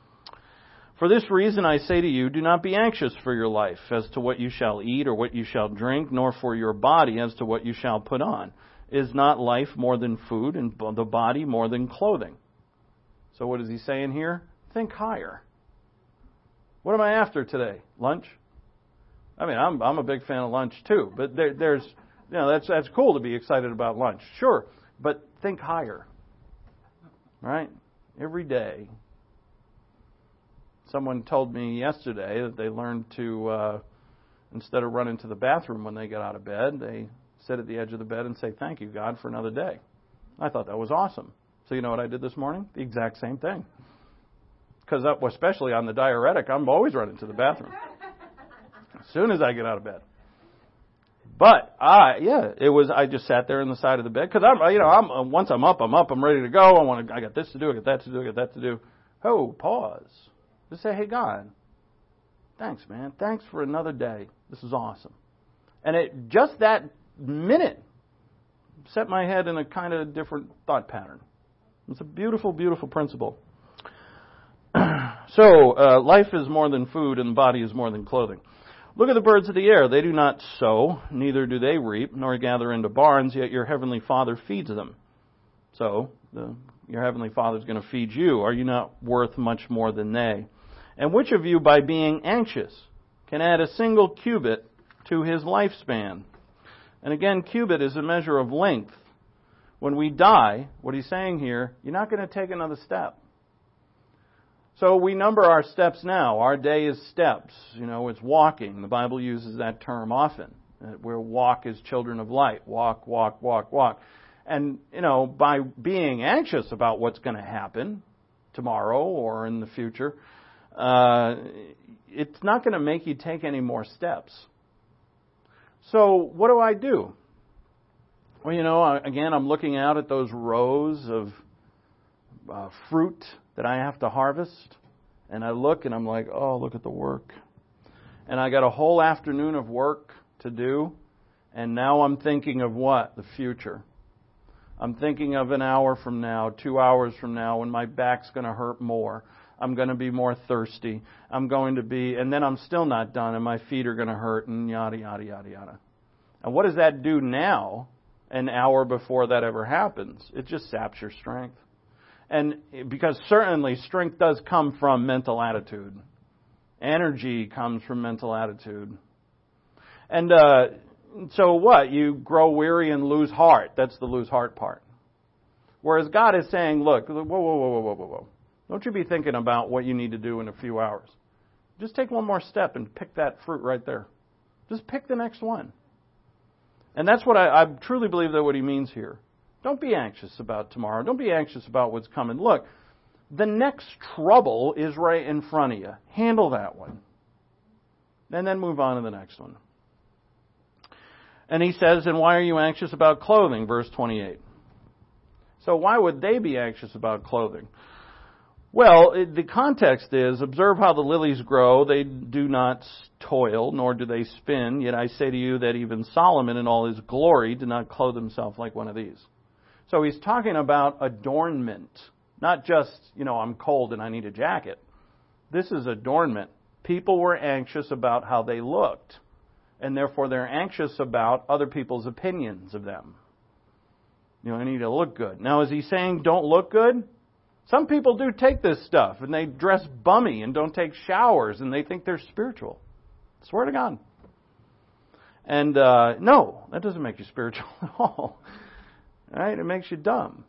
For this reason I say to you, do not be anxious for your life as to what you shall eat or what you shall drink, nor for your body as to what you shall put on. Is not life more than food and the body more than clothing? So what is he saying here? Think higher. What am I after today? Lunch? I mean, I'm I'm a big fan of lunch too, but there, there's, you know, that's that's cool to be excited about lunch, sure, but think higher, right? Every day. Someone told me yesterday that they learned to, uh, instead of running to the bathroom when they get out of bed, they sit at the edge of the bed and say, thank you, God, for another day. I thought that was awesome. So you know what I did this morning? The exact same thing. Because especially on the diuretic, I'm always running to the bathroom as soon as I get out of bed. But I, yeah, it was. I just sat there on the side of the bed because I'm, you know, I'm once I'm up, I'm up, I'm ready to go. I want to. I got this to do. I got that to do. I got that to do. Oh, pause. Just say, hey, God, thanks, man. Thanks for another day. This is awesome. And it just that minute set my head in a kind of different thought pattern. It's a beautiful, beautiful principle. So, uh, life is more than food and the body is more than clothing. Look at the birds of the air. They do not sow, neither do they reap, nor gather into barns, yet your heavenly Father feeds them. So, the, your heavenly Father is going to feed you. Are you not worth much more than they? And which of you, by being anxious, can add a single cubit to his lifespan? And again, cubit is a measure of length. When we die, what he's saying here, you're not going to take another step. So we number our steps now. Our day is steps. You know, it's walking. The Bible uses that term often. Where walk is children of light. Walk, walk, walk, walk. And, you know, by being anxious about what's going to happen tomorrow or in the future, uh, it's not going to make you take any more steps. So what do I do? Well, you know, again, I'm looking out at those rows of uh, fruit that I have to harvest, and I look and I'm like, oh, look at the work. And I got a whole afternoon of work to do, and now I'm thinking of what? The future. I'm thinking of an hour from now, two hours from now, when my back's going to hurt more. I'm going to be more thirsty. I'm going to be, and then I'm still not done, and my feet are going to hurt, and yada, yada, yada, yada. And what does that do now, an hour before that ever happens? It just saps your strength. And because certainly strength does come from mental attitude. Energy comes from mental attitude. And uh, so what? You grow weary and lose heart. That's the lose heart part. Whereas God is saying, look, whoa, whoa, whoa, whoa, whoa, whoa, whoa. Don't you be thinking about what you need to do in a few hours. Just take one more step and pick that fruit right there. Just pick the next one. And that's what I, I truly believe that what he means here. Don't be anxious about tomorrow. Don't be anxious about what's coming. Look, the next trouble is right in front of you. Handle that one. And then move on to the next one. And he says, and why are you anxious about clothing? Verse twenty-eight. So why would they be anxious about clothing? Well, it, the context is, observe how the lilies grow. They do not toil, nor do they spin. Yet I say to you that even Solomon in all his glory did not clothe himself like one of these. So he's talking about adornment. Not just, you know, I'm cold and I need a jacket. This is adornment. People were anxious about how they looked. And therefore they're anxious about other people's opinions of them. You know, I need to look good. Now, is he saying don't look good? Some people do take this stuff and they dress bummy and don't take showers and they think they're spiritual. Swear to God. And uh, no, that doesn't make you spiritual at all. Right? It makes you dumb.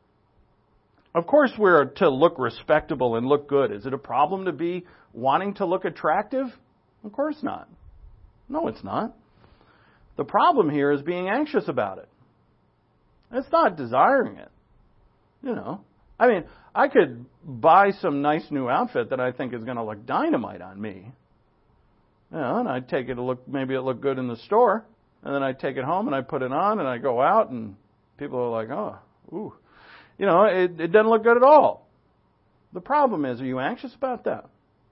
Of course we're to look respectable and look good. Is it a problem to be wanting to look attractive? Of course not. No, it's not. The problem here is being anxious about it. It's not desiring it. You know. I mean, I could buy some nice new outfit that I think is going to look dynamite on me. You know, and I'd take it to look, maybe it looked good in the store. And then I'd take it home and I put it on and I go out and people are like, oh, ooh. You know, it, it doesn't look good at all. The problem is, are you anxious about that?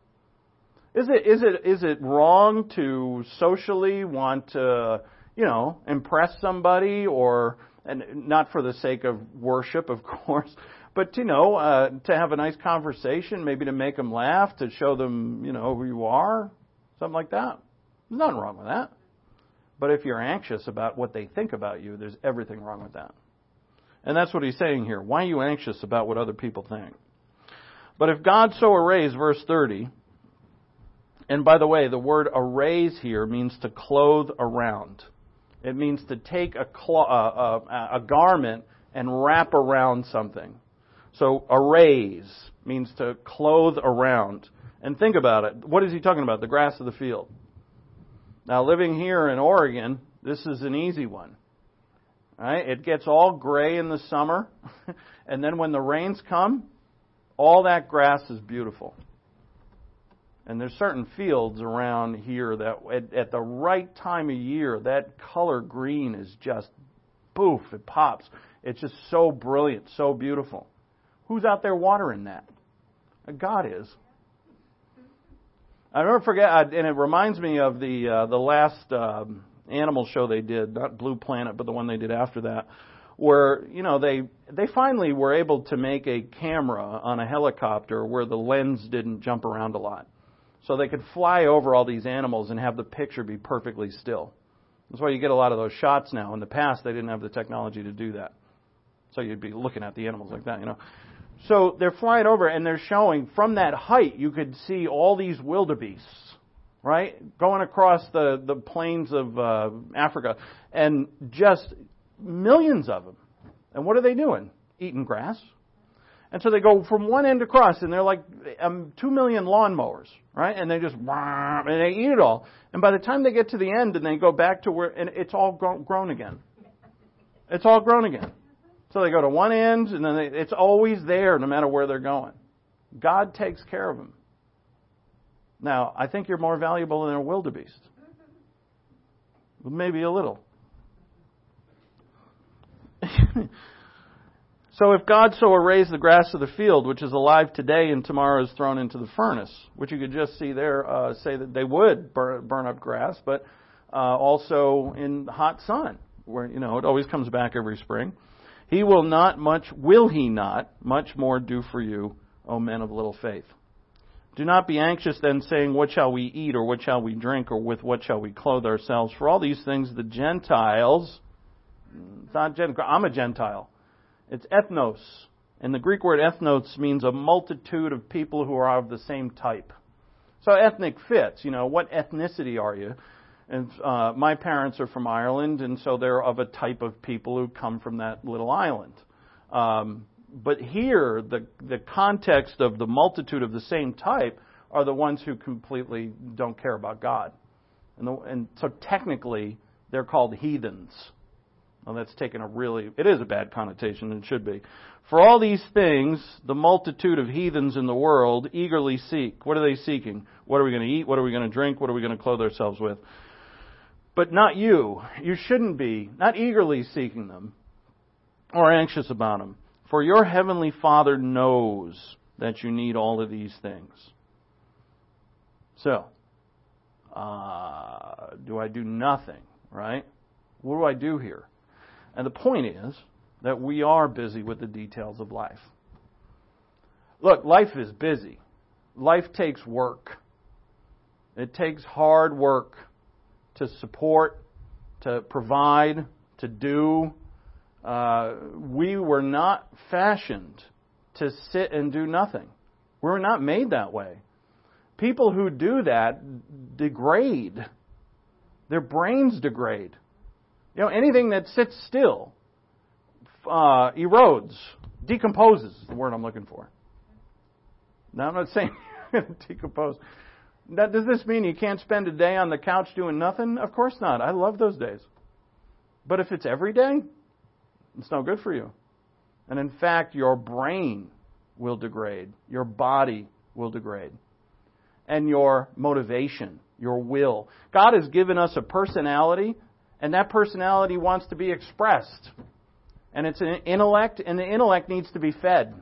Is it is it is it wrong to socially want to, you know, impress somebody, or, and not for the sake of worship, of course, but, you know, uh, to have a nice conversation, maybe to make them laugh, to show them, you know, who you are, something like that. There's nothing wrong with that. But if you're anxious about what they think about you, there's everything wrong with that. And that's what he's saying here. Why are you anxious about what other people think? But if God so arrays, verse thirty, and by the way, the word arrays here means to clothe around. It means to take a, clo- uh, a, a garment and wrap around something. So arrays means to clothe around. And think about it. What is he talking about? The grass of the field. Now, living here in Oregon, this is an easy one. Right? It gets all gray in the summer, and then when the rains come, all that grass is beautiful. And there's certain fields around here that at, at the right time of year, that color green is just, poof, it pops. It's just so brilliant, so beautiful. Who's out there watering that? God is. I never forget, and it reminds me of the uh, the last um, animal show they did, not Blue Planet, but the one they did after that, where, you know, they they finally were able to make a camera on a helicopter where the lens didn't jump around a lot. So they could fly over all these animals and have the picture be perfectly still. That's why you get a lot of those shots now. In the past, they didn't have the technology to do that. So you'd be looking at the animals like that, you know. So they're flying over and they're showing from that height, you could see all these wildebeests, right, going across the, the plains of uh, Africa, and just millions of them. And what are they doing? Eating grass. And so they go from one end across, and they're like um, two million lawnmowers, right? And they just, and they eat it all. And by the time they get to the end and they go back to where, and it's all grown, grown again. It's all grown again. So they go to one end, and then they, it's always there no matter where they're going. God takes care of them. Now, I think you're more valuable than a wildebeest. Maybe a little. So if God so arrays the grass of the field, which is alive today and tomorrow is thrown into the furnace, which you could just see there, uh, say that they would burn, burn up grass, but uh, also in hot sun, where, you know, it always comes back every spring. He will not much, will he not much more do for you, O men of little faith? Do not be anxious then, saying, what shall we eat, or what shall we drink, or with what shall we clothe ourselves? For all these things the Gentiles, it's not Gentile, I'm a Gentile. It's ethnos. And the Greek word ethnos means a multitude of people who are of the same type. So ethnic fits, you know, what ethnicity are you? And uh, my parents are from Ireland, and so they're of a type of people who come from that little island. Um, but here, the the context of the multitude of the same type are the ones who completely don't care about God. And, the, and so technically, they're called heathens. Well, that's taken a really, it is a bad connotation, and it should be. For all these things, the multitude of heathens in the world eagerly seek. What are they seeking? What are we going to eat? What are we going to drink? What are we going to clothe ourselves with? But not you. You shouldn't be, not eagerly seeking them or anxious about them. For your heavenly Father knows that you need all of these things. So, uh, do I do nothing, right? What do I do here? And the point is that we are busy with the details of life. Look, life is busy. Life takes work. It takes hard work to support, to provide, to do. Uh, we were not fashioned to sit and do nothing. We were not made that way. People who do that degrade. Their brains degrade. You know, anything that sits still uh, erodes, decomposes is the word I'm looking for. Now, I'm not saying decompose. That, does this mean you can't spend a day on the couch doing nothing? Of course not. I love those days. But if it's every day, it's no good for you. And in fact, your brain will degrade. Your body will degrade. And your motivation, your will. God has given us a personality, and that personality wants to be expressed. And it's an intellect, and the intellect needs to be fed.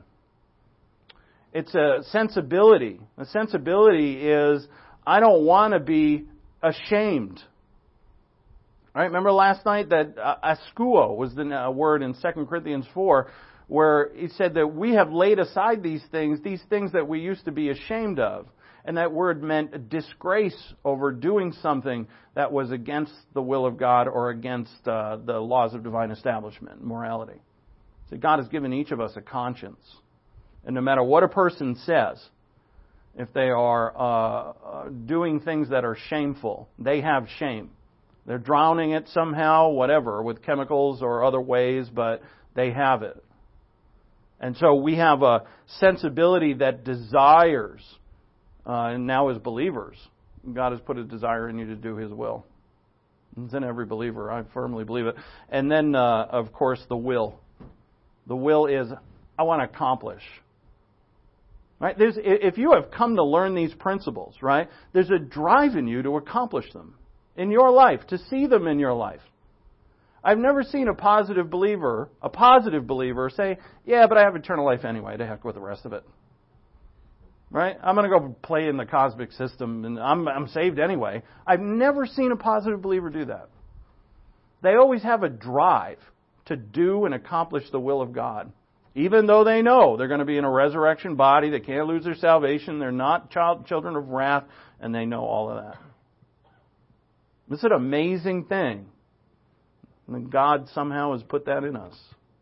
It's a sensibility. A sensibility is, I don't want to be ashamed. All right, remember last night that uh, askuo was the uh, word in Second Corinthians four, where he said that we have laid aside these things, these things that we used to be ashamed of. And that word meant a disgrace over doing something that was against the will of God or against uh, the laws of divine establishment, morality. So God has given each of us a conscience. And no matter what a person says, if they are uh, uh, doing things that are shameful, they have shame. They're drowning it somehow, whatever, with chemicals or other ways, but they have it. And so we have a sensibility that desires. Uh, and now as believers, God has put a desire in you to do His will. It's in every believer. I firmly believe it. And then, uh, of course, the will. The will is, I want to accomplish. Right? There's, if you have come to learn these principles, right, there's a drive in you to accomplish them in your life, to see them in your life. I've never seen a positive believer, a positive believer say, yeah, but I have eternal life anyway. To heck with the rest of it. Right? I'm going to go play in the cosmic system, and I'm, I'm saved anyway. I've never seen a positive believer do that. They always have a drive to do and accomplish the will of God. Even though they know they're going to be in a resurrection body, they can't lose their salvation, they're not child, children of wrath, and they know all of that. It's an amazing thing. And God somehow has put that in us.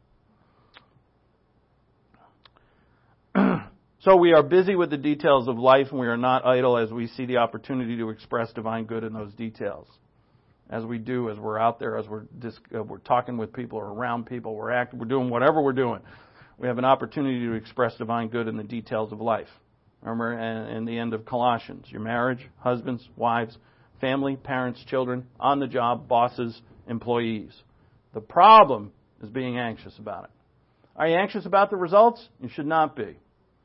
So we are busy with the details of life, and we are not idle as we see the opportunity to express divine good in those details. As we do, as we're out there, as we're dis- uh, we're talking with people or around people, we're acting, we're doing whatever we're doing. We have an opportunity to express divine good in the details of life. Remember, in the end of Colossians, your marriage, husbands, wives, family, parents, children, on the job, bosses, employees. The problem is being anxious about it. Are you anxious about the results? You should not be.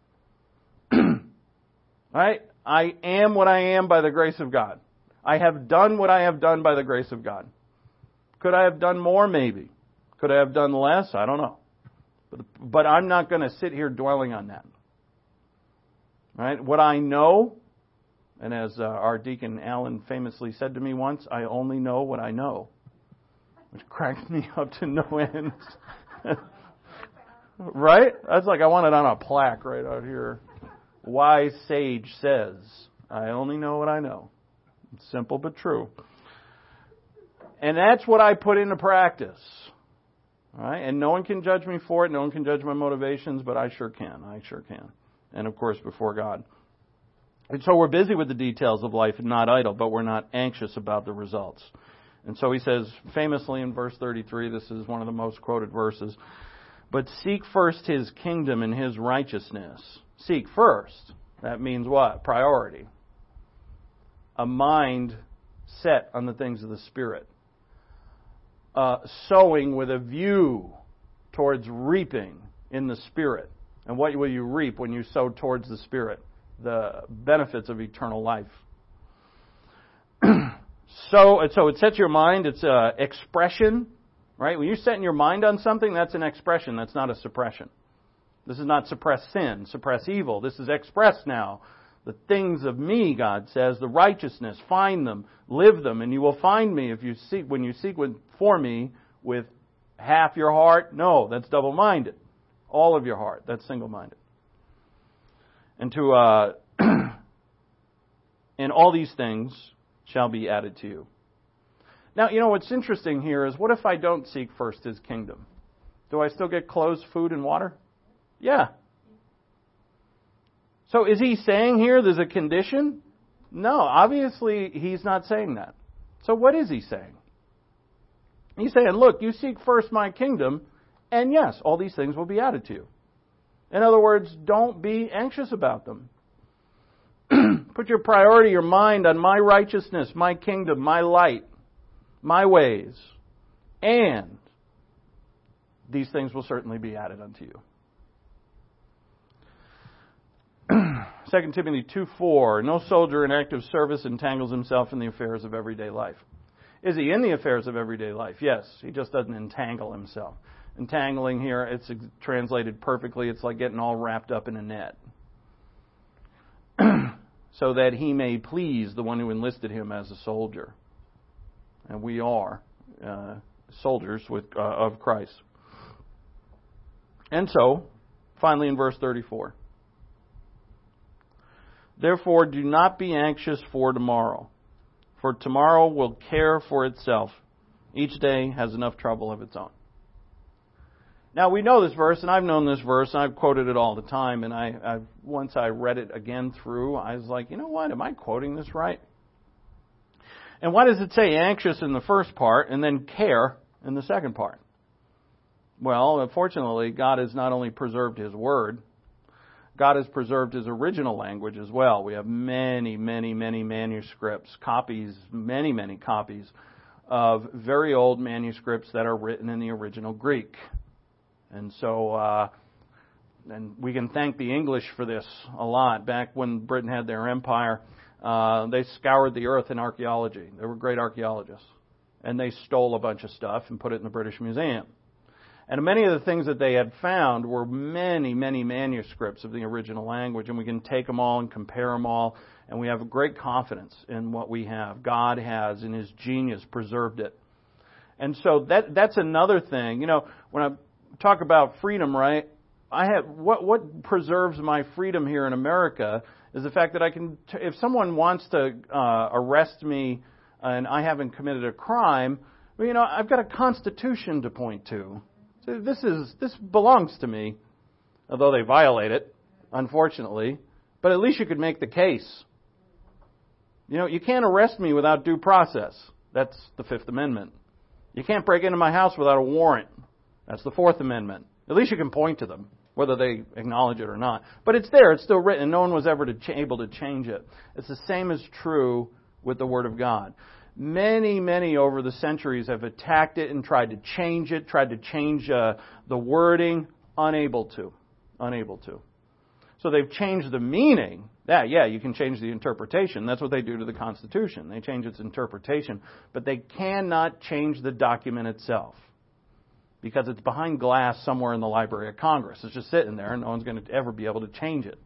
Right? I am what I am by the grace of God. I have done what I have done by the grace of God. Could I have done more? Maybe. Could I have done less? I don't know. But, but I'm not going to sit here dwelling on that. Right? What I know, and as uh, our deacon Alan famously said to me once, I only know what I know. Which cracked me up to no end. Right? That's like I want it on a plaque right out here. wise sage says, I only know what I know. It's simple but true. And that's what I put into practice. All right? And no one can judge me for it. No one can judge my motivations, but I sure can. I sure can. And of course, before God. And so we're busy with the details of life and not idle, but we're not anxious about the results. And so he says, famously in verse thirty-three, this is one of the most quoted verses, but seek first His kingdom and His righteousness. Seek first. That means what? Priority. A mind set on the things of the Spirit. Uh, sowing with a view towards reaping in the Spirit. And what will you reap when you sow towards the Spirit? The benefits of eternal life. so, so it sets your mind. It's an expression, right? When you're setting your mind on something, that's an expression. That's not a suppression. This is not suppress sin, suppress evil. This is express now. The things of me, God says, the righteousness, find them, live them, and you will find me if you seek. When you seek with, for me with half your heart, no, that's double-minded. All of your heart, that's single-minded. And to uh, and all these things shall be added to you. Now, you know what's interesting here is, what if I don't seek first His kingdom? Do I still get clothes, food, and water? Yeah. So is He saying here there's a condition? No, obviously He's not saying that. So what is He saying? He's saying, look, you seek first my kingdom, and yes, all these things will be added to you. In other words, don't be anxious about them. Put your priority, your mind on my righteousness, my kingdom, my light, my ways, and these things will certainly be added unto you. Second Timothy two four, no soldier in active service entangles himself in the affairs of everyday life. Is he in the affairs of everyday life? Yes. He just doesn't entangle himself. Entangling here, it's translated perfectly. It's like getting all wrapped up in a net. So that he may please the one who enlisted him as a soldier. And we are uh, soldiers with uh, of Christ. And so, finally in verse thirty-four. Therefore, do not be anxious for tomorrow, for tomorrow will care for itself. Each day has enough trouble of its own. Now, we know this verse, and I've known this verse, and I've quoted it all the time, and I, I've, once I read it again through, I was like, you know what, am I quoting this right? And why does it say anxious in the first part, and then care in the second part? Well, unfortunately, God has not only preserved His Word, God has preserved His original language as well. We have many, many, many manuscripts, copies, many, many copies of very old manuscripts that are written in the original Greek. And so, uh, and we can thank the English for this a lot. Back when Britain had their empire, uh, they scoured the earth in archaeology. They were great archaeologists. And they stole a bunch of stuff and put it in the British Museum. And many of the things that they had found were many, many manuscripts of the original language. And we can take them all and compare them all. And we have a great confidence in what we have. God has, in His genius, preserved it. And so that that's another thing. You know, when I talk about freedom, right? I have what what preserves my freedom here in America is the fact that I can, if someone wants to uh, arrest me and I haven't committed a crime, well, you know, I've got a constitution to point to. So this is this belongs to me, although they violate it, unfortunately. But at least you could make the case. You know, you can't arrest me without due process. That's the Fifth Amendment. You can't break into my house without a warrant. That's the Fourth Amendment. At least you can point to them, whether they acknowledge it or not. But it's there. It's still written. No one was ever to ch- able to change it. It's the same as true with the Word of God. Many, many over the centuries have attacked it and tried to change it, tried to change uh, the wording. Unable to. Unable to. So they've changed the meaning. Yeah, yeah, you can change the interpretation. That's what they do to the Constitution. They change its interpretation. But they cannot change the document itself. Because it's behind glass somewhere in the Library of Congress. It's just sitting there and no one's going to ever be able to change it.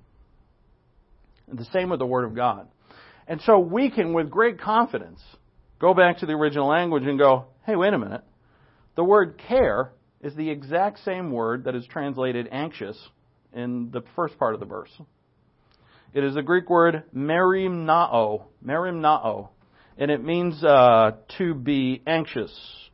And the same with the Word of God. And so we can, with great confidence, go back to the original language and go, hey, wait a minute. The word care is the exact same word that is translated anxious in the first part of the verse. It is the Greek word merimnao, merimnao, and it means uh, to be anxious.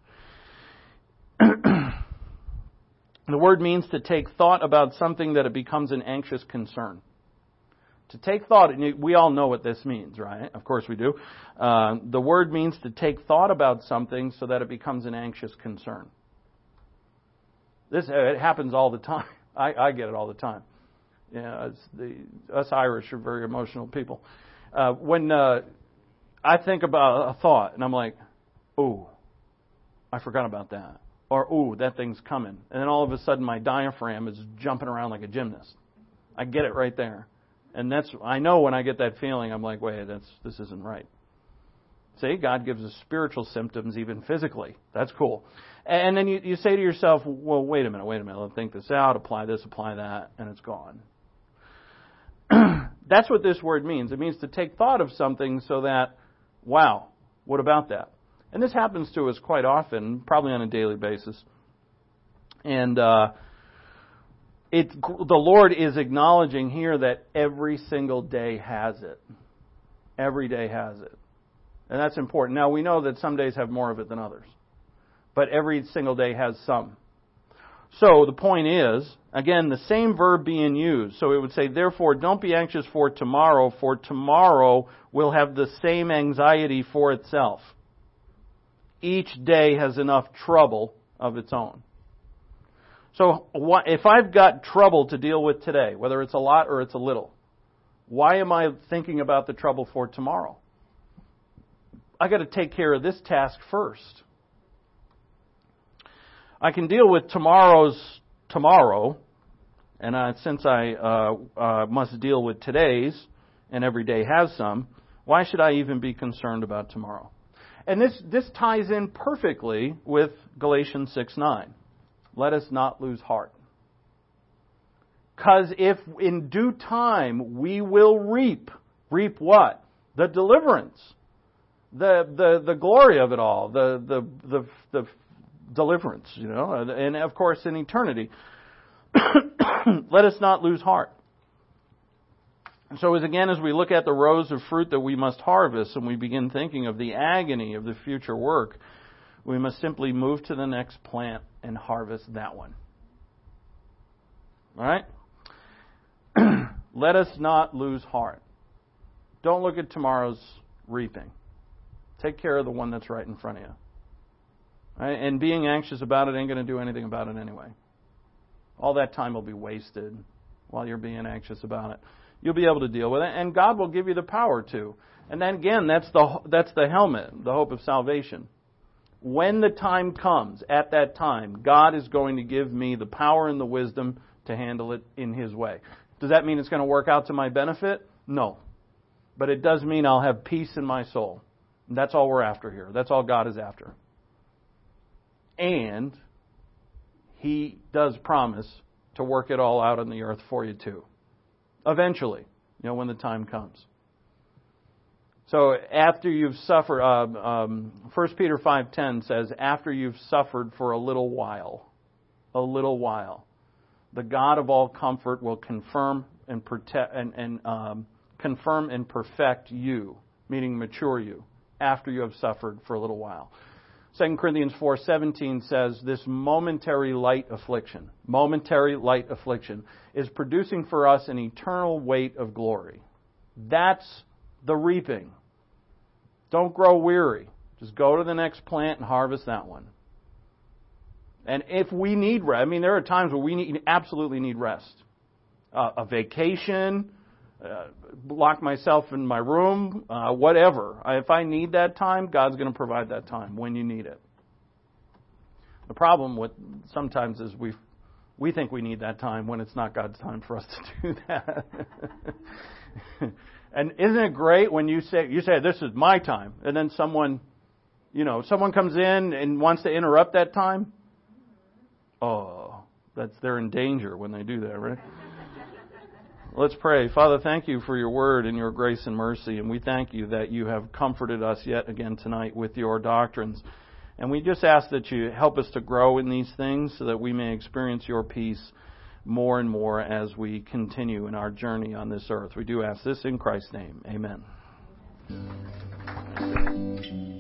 The word means to take thought about something that it becomes an anxious concern. To take thought, and we all know what this means, right? Of course we do. Uh, the word means to take thought about something so that it becomes an anxious concern. This it happens all the time. I, I get it all the time. Yeah, it's the, us Irish are very emotional people. Uh, when uh, I think about a thought, and I'm like, "Ooh, I forgot about that," or "Ooh, that thing's coming," and then all of a sudden my diaphragm is jumping around like a gymnast. I get it right there. And that's, I know when I get that feeling, I'm like, wait, that's, this isn't right. See, God gives us spiritual symptoms even physically. That's cool. And then you, you say to yourself, well, wait a minute, wait a minute. Let's think this out, apply this, apply that, and it's gone. That's what this word means. It means to take thought of something so that, wow, what about that? And this happens to us quite often, probably on a daily basis. And, uh, It, the Lord is acknowledging here that every single day has it. Every day has it. And that's important. Now, we know that some days have more of it than others. But every single day has some. So, the point is, again, the same verb being used. So, it would say, therefore, don't be anxious for tomorrow, for tomorrow will have the same anxiety for itself. Each day has enough trouble of its own. So if I've got trouble to deal with today, whether it's a lot or it's a little, why am I thinking about the trouble for tomorrow? I got to take care of this task first. I can deal with tomorrow's tomorrow, and uh, since I uh, uh, must deal with today's, and every day has some, why should I even be concerned about tomorrow? And this, this ties in perfectly with Galatians six nine. Let us not lose heart. Because if in due time we will reap, reap what? The deliverance. The the the glory of it all. The the the, the deliverance, you know, and of course in eternity. Let us not lose heart. So as again, as we look at the rows of fruit that we must harvest and we begin thinking of the agony of the future work, we must simply move to the next plant and harvest that one. All right? Let us not lose heart. Don't look at tomorrow's reaping. Take care of the one that's right in front of you. All right? And being anxious about it ain't going to do anything about it anyway. All that time will be wasted while you're being anxious about it. You'll be able to deal with it, and God will give you the power to. And then again, that's the that's the helmet, the hope of salvation. When the time comes, at that time, God is going to give me the power and the wisdom to handle it in His way. Does that mean it's going to work out to my benefit? No. But it does mean I'll have peace in my soul. And that's all we're after here. That's all God is after. And He does promise to work it all out on the earth for you too. Eventually, you know, when the time comes. So after you've suffered, uh, um, First Peter five ten says, after you've suffered for a little while, a little while, the God of all comfort will confirm and protect and, and um, confirm and perfect you, meaning mature you, after you have suffered for a little while. Second Corinthians four seventeen says, this momentary light affliction, momentary light affliction, is producing for us an eternal weight of glory. That's the reaping. Don't grow weary. Just go to the next plant and harvest that one. And if we need rest, I mean, there are times where we need, absolutely need rest. Uh, a vacation, uh, lock myself in my room, uh, whatever. If I need that time, God's going to provide that time when you need it. The problem with sometimes is we we think we need that time when it's not God's time for us to do that. And isn't it great when you say, you say, this is my time, and then someone, you know, someone comes in and wants to interrupt that time? Oh, that's, they're in danger when they do that, right? Let's pray. Father, thank you for your word and your grace and mercy, and we thank you that you have comforted us yet again tonight with your doctrines. And we just ask that you help us to grow in these things so that we may experience your peace. more and more as we continue in our journey on this earth. We do ask this in Christ's name. Amen.